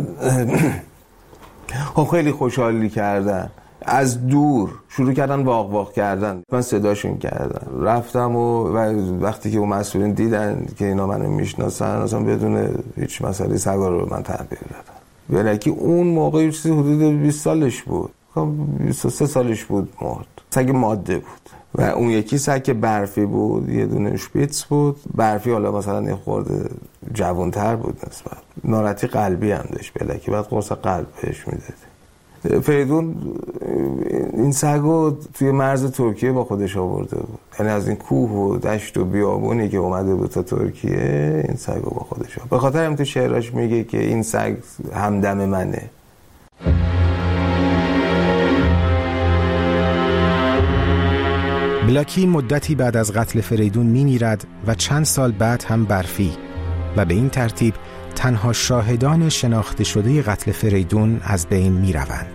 خیلی خوشحالی کردن، از دور شروع کردن واق واق کردن. من صداشون کردم، رفتم و وقتی که اون مسئولین دیدن که اینا منو میشناسن، اصلا بدون هیچ مسئله سگا رو من تحویل دادن. ولی که اون موقع چیزی حدود 20 سالش بود، 23 سالش بود مرد. سگ ماده بود. و اون یکی سگ برفی بود، یه دونه شپیتس بود. برفی حالا مثلا یه خورده جوانتر بود نسبت، ناراحتی قلبی هم داشت، بلکه بعد قرص قلب بهش میداد. فریدون این سگو توی مرز ترکیه با خودش آورده بود، یعنی از این کوه و دشت و بیابونی که اومده بود تا ترکیه این سگو با خودش آورده. به خاطر هم تو شعراش میگه که این سگ همدم منه. بلاکی مدتی بعد از قتل فریدون میمیرد و چند سال بعد هم برفی، و به این ترتیب تنها شاهدان شناخته شده قتل فریدون از بین می روند.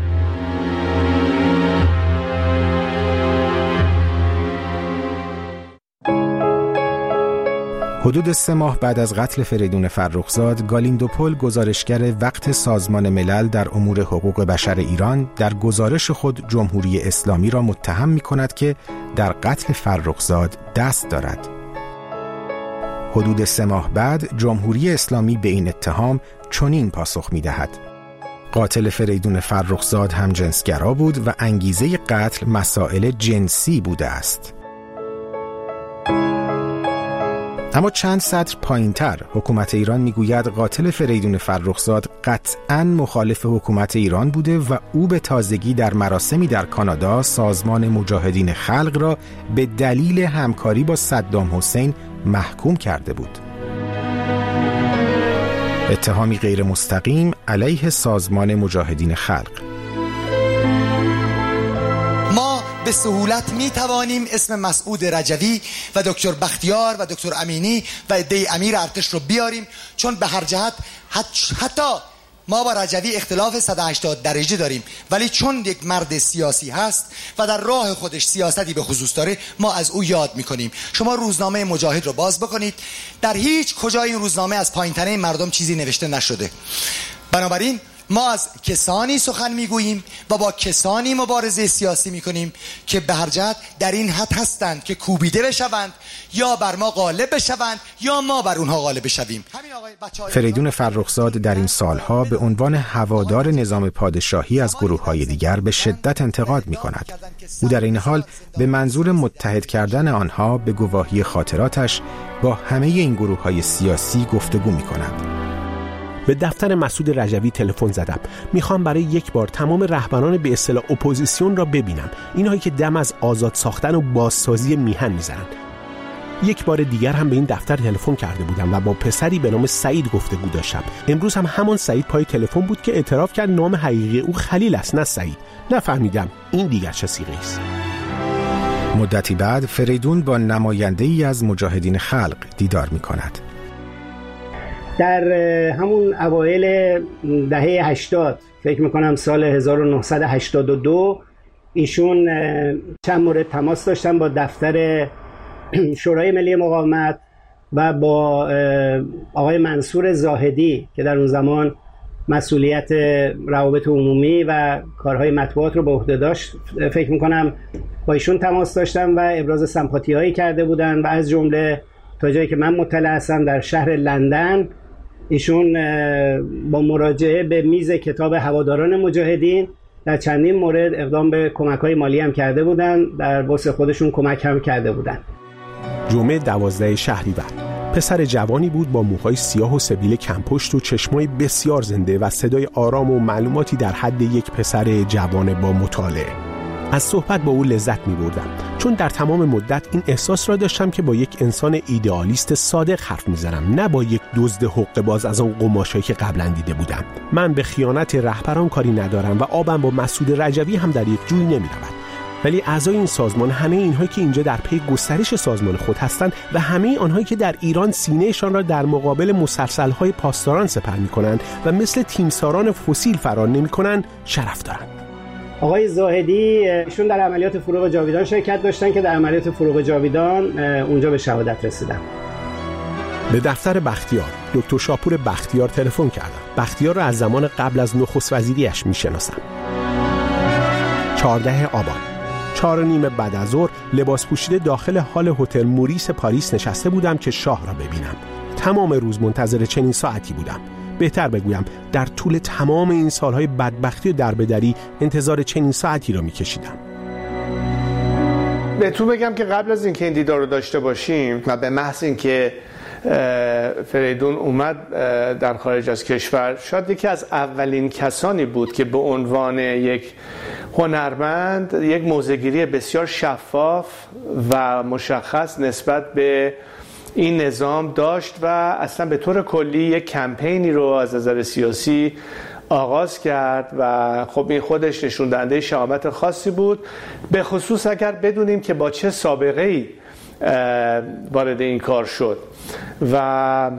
حدود 3 ماه بعد از قتل فریدون فرخزاد، گالیندوپول گزارشگر وقت سازمان ملل در امور حقوق بشر ایران در گزارش خود جمهوری اسلامی را متهم می کند که در قتل فرخزاد دست دارد. حدود 3 ماه بعد جمهوری اسلامی به این اتهام چنین پاسخ می دهد: قاتل فریدون فرخزاد هم جنسگرا بود و انگیزه قتل مسائل جنسی بوده است. اما چند سطر پایین‌تر حکومت ایران میگوید قاتل فریدون فرخزاد قطعاً مخالف حکومت ایران بوده و او به تازگی در مراسمی در کانادا سازمان مجاهدین خلق را به دلیل همکاری با صدام حسین محکوم کرده بود. اتهامی غیر مستقیم علیه سازمان مجاهدین خلق. ما به سهولت می توانیم اسم مسعود رجوی و دکتر بختیار و دکتر امینی و عده امیر ارتش رو بیاریم، چون به هر جهت حتی ما با رجوی اختلاف 180 درجه داریم، ولی چون یک مرد سیاسی هست و در راه خودش سیاستی به خصوص داره، ما از او یاد میکنیم. شما روزنامه مجاهد رو باز بکنید، در هیچ کجای این روزنامه از پایین‌تنه مردم چیزی نوشته نشده. بنابراین ما از کسانی سخن میگوییم و با کسانی مبارزه سیاسی میکنیم که به هر جهت در این حد هستند که کوبیده بشوند، یا بر ما غالب بشوند یا ما بر اونها غالب بشویم. فریدون فرخزاد در این سالها به عنوان هوادار نظام پادشاهی از گروه‌های دیگر به شدت انتقاد می‌کند. او در این حال به منظور متحد کردن آنها به گواهی خاطراتش با همه این گروه‌های سیاسی گفتگو می‌کند. به دفتر مسعود رجوی تلفن زدم. میخوام برای یک بار تمام رهبران به اصطلاح اپوزیسیون را ببینم، اینهایی که دم از آزاد ساختن و بازسازی میهن میزنن. یک بار دیگر هم به این دفتر تلفن کرده بودم و با پسری به نام سعید گفتگو داشتم. امروز هم همان سعید پای تلفن بود که اعتراف کرد نام حقیقی او خلیل است، نه سعید. نفهمیدم این دیگر چه صیغه‌ای است. مدتی بعد فریدون با نماینده‌ای از مجاهدین خلق دیدار می‌کند. در همون اوایل دهه 80 فکر میکنم سال 1982 ایشون چند مورد تماس داشتن با دفتر شورای ملی مقاومت و با آقای منصور زاهدی که در اون زمان مسئولیت روابط عمومی و کارهای مطبوعات رو به عهده داشت. فکر میکنم با ایشون تماس داشتن و ابراز سمپاتی‌هایی کرده بودن و از جمله تا جایی که من مطلع هستم در شهر لندن ایشون با مراجعه به میز کتاب هواداران مجاهدین در چندین مورد اقدام به کمک‌های مالی هم کرده بودن، در واسه خودشون کمک هم کرده بودن. جمعه 12 شهریور پسر جوانی بود با موهای سیاه و سبیل کمپشت و چشمای بسیار زنده و صدای آرام و معلوماتی در حد یک پسر جوان با مطالعه. از صحبت با او لذت می بردم، چون در تمام مدت این احساس را داشتم که با یک انسان ایدئالیست صادق حرف می زنم، نه با یک دزد حقه باز از آن قماشایی که قبلا دیده بودم. من به خیانت رهبران کاری ندارم و آبم با مسعود رجوی هم در یک جوی نمی رود. ولی اعضای این سازمان، همه اینهایی که اینجا در پی گسترش سازمان خود هستند و همه آنهایی که در ایران سینه‌شان را در مقابل مسلسل‌های پاسداران سپر می‌کنند و مثل تیمساران فسیل فرار نمی‌کنند، شرف دارند. آقای زاهدی ایشون در عملیات فروغ جاویدان شرکت داشتن که در عملیات فروغ جاویدان اونجا به شهادت رسیدن. به دفتر بختیار، دکتر شاپور بختیار تلفن کردم. بختیار را از زمان قبل از نخست وزیریش می‌شناسم. 14 آبان 4:30 بعد از ظهر لباس پوشیده داخل هال هتل موریس پاریس نشسته بودم که شاه را ببینم. تمام روز منتظر چنین ساعتی بودم. بهتر بگویم در طول تمام این سالهای بدبختی و دربدری انتظار چنین ساعتی را می‌کشیدم. بهتون بگم که قبل از اینکه این دیدار رو داشته باشیم و به محض اینکه فریدون اومد در خارج از کشور، شاید یکی از اولین کسانی بود که به عنوان یک هنرمند یک موضع‌گیری بسیار شفاف و مشخص نسبت به این نظام داشت و اصلا به طور کلی یک کمپینی رو از نظر سیاسی آغاز کرد و خب این خودش نشون دهنده شهامت خاصی بود، به خصوص اگر بدونیم که با چه سابقه‌ای وارد این کار شد و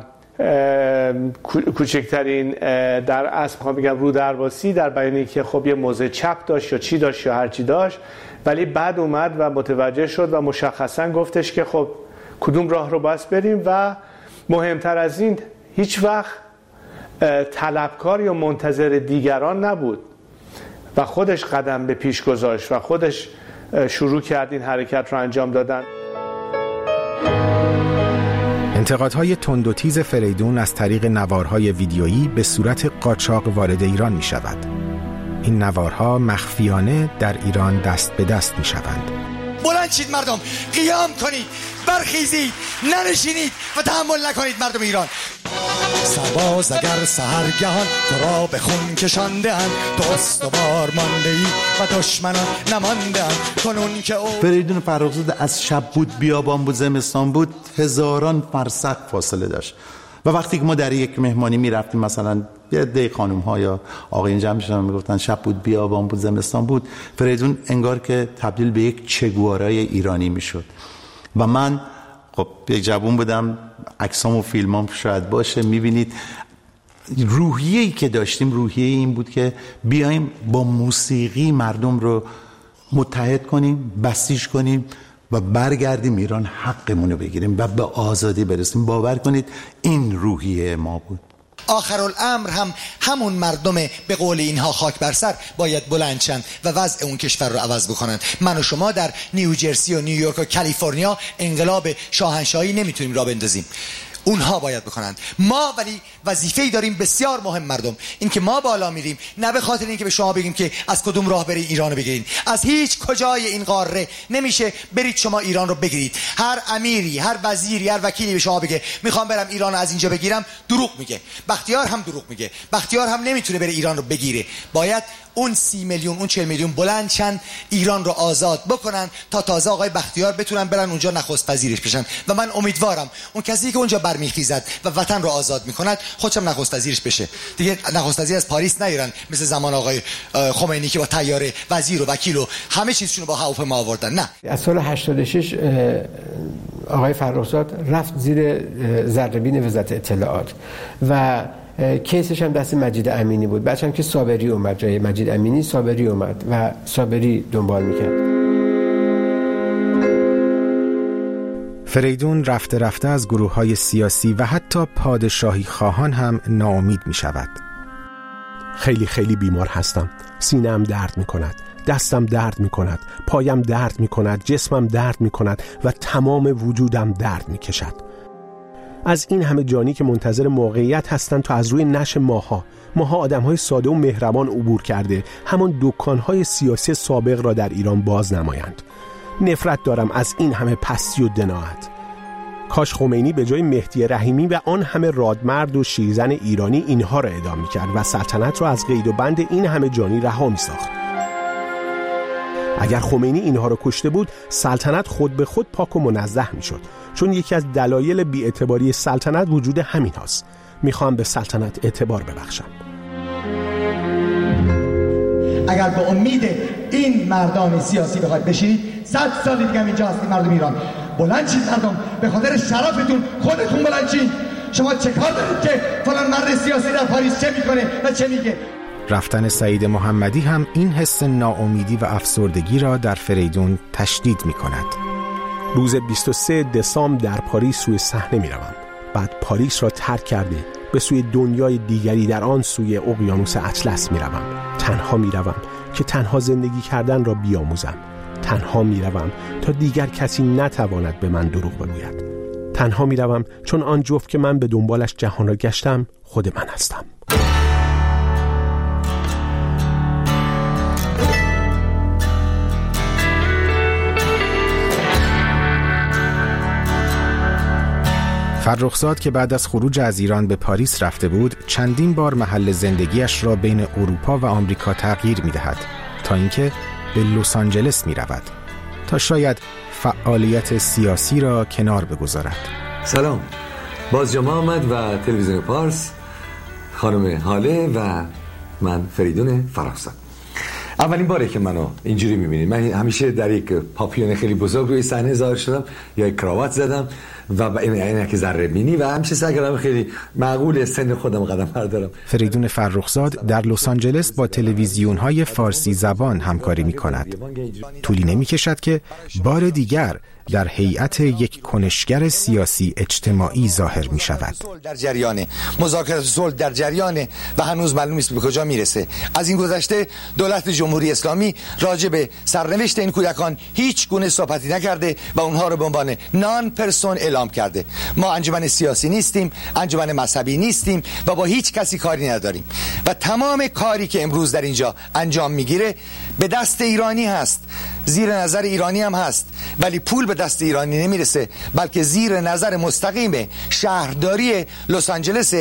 کوچکترین در اصل میخوام بگم رو درواسی در بیانی که خب یه موضع چپ داشت یا چی داشت یا هر چی داشت، ولی بعد اومد و متوجه شد و مشخصا گفتش که خب کدوم راه رو باید بریم و مهمتر از این هیچ وقت طلبکار یا منتظر دیگران نبود و خودش قدم به پیش گذاشت و خودش شروع کرد این حرکت رو انجام دادن. انتقادهای تند و تیز فریدون از طریق نوارهای ویدیویی به صورت قاچاق وارد ایران می شود. این نوارها مخفیانه در ایران دست به دست می شوند. بلند شید مردم، قیام کنید، برخیزید، ننشینید و تحمل نکنید مردم ایران. سرباز اگر سحرگهان تو را به خون کشانده‌اند، تو استوار مانده‌ای و دشمنان نمانده‌اند. کنون که فریدون فرخزاد از شب بود بیابان بود زمستان بود هزاران فرسخ فاصله داشت و وقتی که ما در یک مهمانی میرفتیم مثلا یه عده خانم ها یا آقایون جمع میشدن میگفتن شب بود بیابان بود زمستان بود، فریدون انگار که تبدیل به یک چگوارای ایرانی میشد. و من خب یک جوان بودم، عکسام و فیلمام شاید باشه، میبینید روحیه‌ای که داشتیم روحیه این بود که بیایم با موسیقی مردم رو متحد کنیم، بسیج کنیم و برگردیم ایران حقمون رو بگیریم و به آزادی برسیم. باور کنید این روحیه ما بود. آخرالامر هم همون مردم به قول اینها خاک بر سر باید بلند شن و وضع اون کشور رو عوض بکنن. من و شما در نیوجرسی و نیویورک و کالیفرنیا انقلاب شاهنشاهی نمیتونیم راه بندازیم، اونها باید بکنند. ما ولی وظیفه‌ای داریم بسیار مهم مردم، این که ما بالا میریم نه به خاطر اینکه به شما بگیم که از کدوم راه برید ایران رو بگیرید. از هیچ کجای این قاره نمیشه برید شما ایران رو بگیرید. هر امیری، هر وزیری، هر وکیلی به شما بگه میخوام برم ایران رو از اینجا بگیرم، دروغ میگه. بختیار هم دروغ میگه. بختیار هم نمیتونه بره ایران رو بگیره. باید اون 30 میلیون اون 40 میلیون بلند شن ایران رو آزاد بکنن تا تازه آقای بختیار بتونن برن اونجا نخست وزیرش بشن. و من امیدوارم اون کسی که اونجا برمیخیزد و وطن رو آزاد میکند خودشم نخست وزیرش بشه. دیگه نخست وزیر از پاریس نیارن مثل زمان آقای خمینی که با طیاره وزیر و وکیل و همه چیزشون رو با هواپیما آوردن. نه، از سال 86 آقای فرخزاد رفت زیر ذره‌بین وزارت اطلاعات و کیسش هم دست مجید امینی بود. بعدش هم که صابری اومد جای مجید امینی، صابری اومد و صابری دنبال میکرد. فریدون رفته رفته از گروه‌های سیاسی و حتی پادشاهی خواهان هم ناامید می شود. خیلی خیلی بیمار هستم. سینه‌ام درد می کند، دستم درد می کند، پایم درد می کند، جسمم درد می کند و تمام وجودم درد می کشد. از این همه جانی که منتظر موقعیت هستند تا از روی نش ماها آدم‌های ساده و مهربان عبور کرده همان دکان‌های سیاسی سابق را در ایران باز نمایند. نفرت دارم از این همه پستی و دناعت. کاش خمینی به جای مهدی رحیمی و آن همه رادمرد و شیرزن ایرانی اینها را اعدام می‌کرد و سلطنت را از قید و بند این همه جانی رها می‌ساخت. اگر خمینی اینها را کشته بود، سلطنت خود به خود پاک و منزه می‌شد، چون یکی از دلایل بی‌اعتباری سلطنت وجود همین هاست. می‌خوام به سلطنت اعتبار ببخشم. اگر به امید این مردان سیاسی بخواید بشید 100 سال دیگه اینجا هستید مردم ایران. بلند شید مردم، به خاطر شرفتون خودتون بلند شید. شما چه کار دارید که فلان مرد سیاسی در پاریس چه میکنه و چه میگه؟ رفتن سعید محمدی هم این حس ناامیدی و افسردگی را در فریدون تشدید میکند. روز 23 دسامبر در پاریس روی صحنه میروم. بعد پاریس را ترک کرده به سوی دنیای دیگری در آن سوی اقیانوس اطلس میروم. تنها میروم که تنها زندگی کردن را بیاموزم. تنها میروم تا دیگر کسی نتواند به من دروغ بگوید. تنها میروم چون آن جفت که من به دنبالش جهان را گشتم خود من هستم. فرخزاد که بعد از خروج از ایران به پاریس رفته بود، چندین بار محل زندگیش را بین اروپا و آمریکا تغییر می‌دهد تا اینکه به لس آنجلس می‌رود تا شاید فعالیت سیاسی را کنار بگذارد. سلام، بازجامعه آمد و تلویزیون پارس، خانم هاله و من فریدون فرخزاد. اولین باره که منو اینجوری می‌بینید. من همیشه در یک پاپیون خیلی بزرگ روی صحنه ظاهر شدم، یا یک کراوات زدم و عینک ذره‌بینی و همیشه سعی کردم خیلی معقول سن خودم قدم بردارم. فریدون فرخزاد در لس آنجلس با تلویزیون‌های فارسی زبان همکاری می‌کند. طولی نمی‌کشد که بار دیگر در هیئت یک کنشگر سیاسی اجتماعی ظاهر می‌شود. در جریانه، مذاکرات صلح در جریانه و هنوز معلوم نیست به کجا میرسه. از این گذشته دولت جمهوری اسلامی راجع به سرنوشت این کودکان هیچ گونه صحبتی نکرده و اونها رو به عنوان نان پرسون اعلام کرده. ما انجمن سیاسی نیستیم، انجمن مذهبی نیستیم و با هیچ کسی کاری نداریم و تمام کاری که امروز در اینجا انجام میگیره به دست ایرانی هست زیر نظر ایرانی هم هست، ولی پول به دست ایرانی نمیرسه، بلکه زیر نظر مستقیم شهرداری لس آنجلس.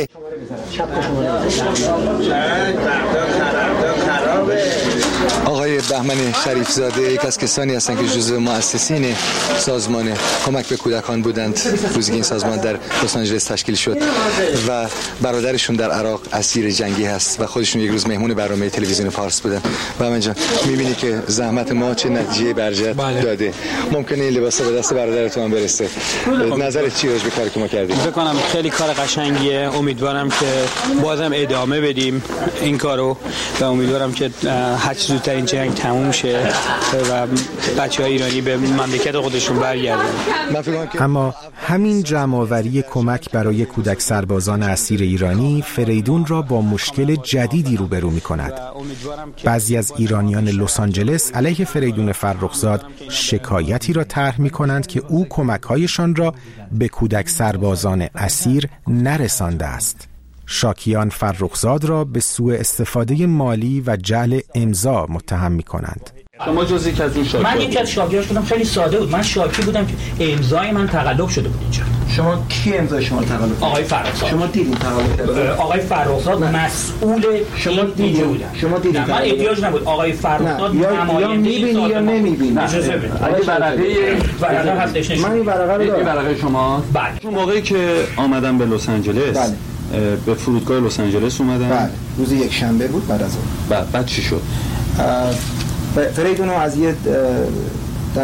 آقای بهمن شریف زاده یک از کسانی هستند که جزو مؤسسین سازمان کمک به کودکان بودند روزی که این سازمان در لس آنجلس تشکیل شد و برادرشون در عراق اسیر جنگی هست و خودشون یک روز مهمون برنامه تلویزیون فارس بودن. بهمن جان، می‌بینی که زحمت ما چه نتیجه برجت داده. ممکنه این لباسا به دست برادرتون هم برسه. نظرت چیه راجع به کاری که ما کردیم؟ فکر کنم خیلی کار قشنگیه. امیدوارم که بازم ادامه بدیم این کارو و امیدوارم که هر چه زودتر این جنگ تموم شه و بچه‌های ایرانی به مملکت خودشون برگردن. اما همین جمع‌آوری کمک برای کودک سربازان اسیر ایرانی فریدون را با مشکل جدیدی روبرو می‌کند. بعضی از ایرانیان لس آنجلس علیه فریدون فرخزاد شکایتی را طرح می‌کنند که او کمک‌هایشان را به کودک سربازان اسیر نرسانده است. شاکیان فرخزاد را به سوء استفاده مالی و جعل امضا متهم می‌کنند. شما جز یک از این شاکی؟ من یکی از شاکی‌هاش بودم. خیلی ساده بود. من شاکی بودم که امضای من تقلب شده بود اینجا. شما کی امضای شما تقلب؟ آقای فرخزاد. شما دیدین تقلب؟ آقای فرخزاد مسئول شما دیدین بودن. شما دیدین؟ من احتیاج نبود. آقای فرخزاد یا می‌بینی یا نمی‌بینی. اجازه بدید. اگه ورقه هستش نشون. من این ورقه رو دارم. ورقه شما؟ بله. اون موقعی که آمدن به لس آنجلس به فرودگاه لس آنجلس اومدن. بله. روز یک شنبه بود بعد از اون. بعد چی شد؟ فریدون رو از یه در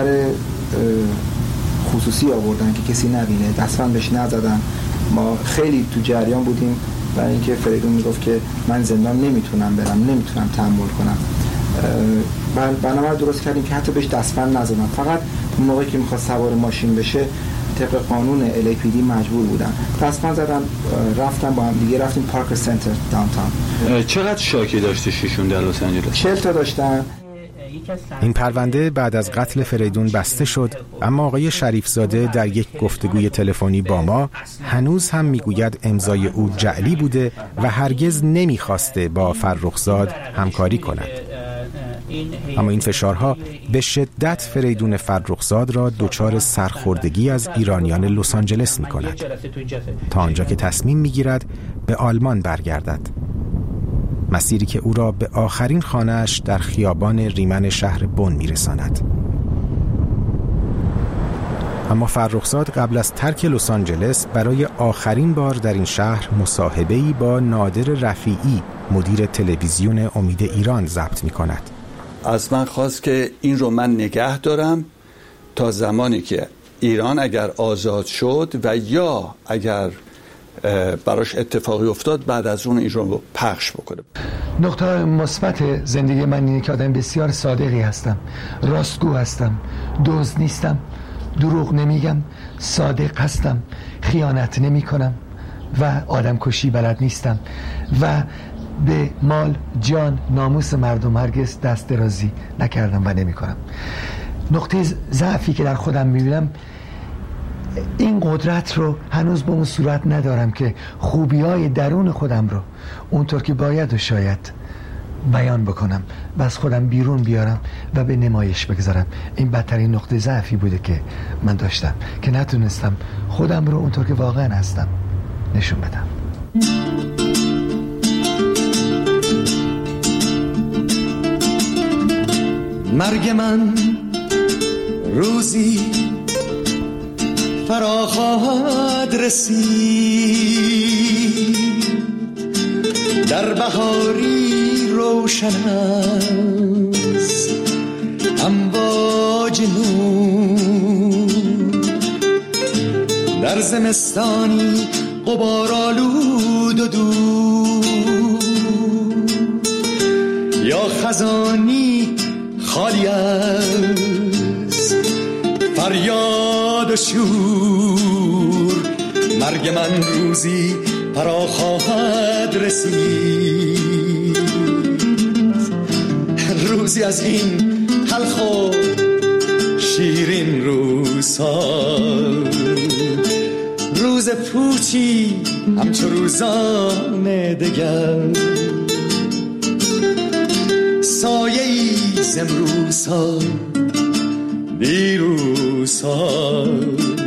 خصوصی آوردن که کسی نبینه، دستفن بهش نزدن. ما خیلی تو جریان بودیم برای اینکه فریدون میگفت که من زندان نمیتونم برم، نمیتونم تحمل کنم. برنامه رو درست کردیم که حتی بهش دستفن نزدن. فقط موقعی که میخواست سوار ماشین بشه طبق قانون LAPD مجبور بودن دستفن زدن. رفتن با هم دیگه رفتیم پارک سنتر داونتاون. چقدر شاکی داشته شیشون در لس آنجلس؟ 40 تا داشتن. این پرونده بعد از قتل فریدون بسته شد، اما آقای شریفزاده در یک گفتگوی تلفنی با ما هنوز هم میگوید امضای او جعلی بوده و هرگز نمیخواسته با فرخزاد همکاری کند. اما این فشارها به شدت فریدون فرخزاد را دچار سرخوردگی از ایرانیان لس آنجلس می‌کند تا آنجا که تصمیم می‌گیرد به آلمان برگردد، مسیری که او را به آخرین خانه‌اش در خیابان ریمن شهر بن می‌رساند. اما فرخزاد قبل از ترک لس آنجلس برای آخرین بار در این شهر مصاحبه‌ای با نادر رفیعی مدیر تلویزیون امید ایران ضبط می‌کند. از من خواست که این رو من نگه دارم تا زمانی که ایران اگر آزاد شد و یا اگر براش اتفاقی افتاد بعد از اون این رو پخش بکنه. نقطه مثبت زندگی من اینه که آدم بسیار صادقی هستم، راستگو هستم، دزد نیستم، دروغ نمیگم، صادق هستم، خیانت نمی کنم و آدم کشی بلد نیستم و به مال، جان، ناموس مردم هرگز دست درازی نکردم و نمی کنم. نقطه ضعفی که در خودم میبینم این قدرت رو هنوز به اون صورت ندارم که خوبی‌های درون خودم رو اونطور که باید و شاید بیان بکنم و از خودم بیرون بیارم و به نمایش بگذارم. این بدترین نقطه ضعفی بوده که من داشتم که نتونستم خودم رو اونطور که واقعا هستم نشون بدم. مرگ من روزی فرا خواهد رسید، در بهاری روشن است امواج نور، در زمستانی غبارآلود و دور، یا خزانی خالی از فریاد و شور. مرگ من روزی فرا خواهد رسید، روزی از این تلخ و شیرین روزها، روز پوچی همچو روزان دگر، سایه‌ای نیست امروز ها دیروز ها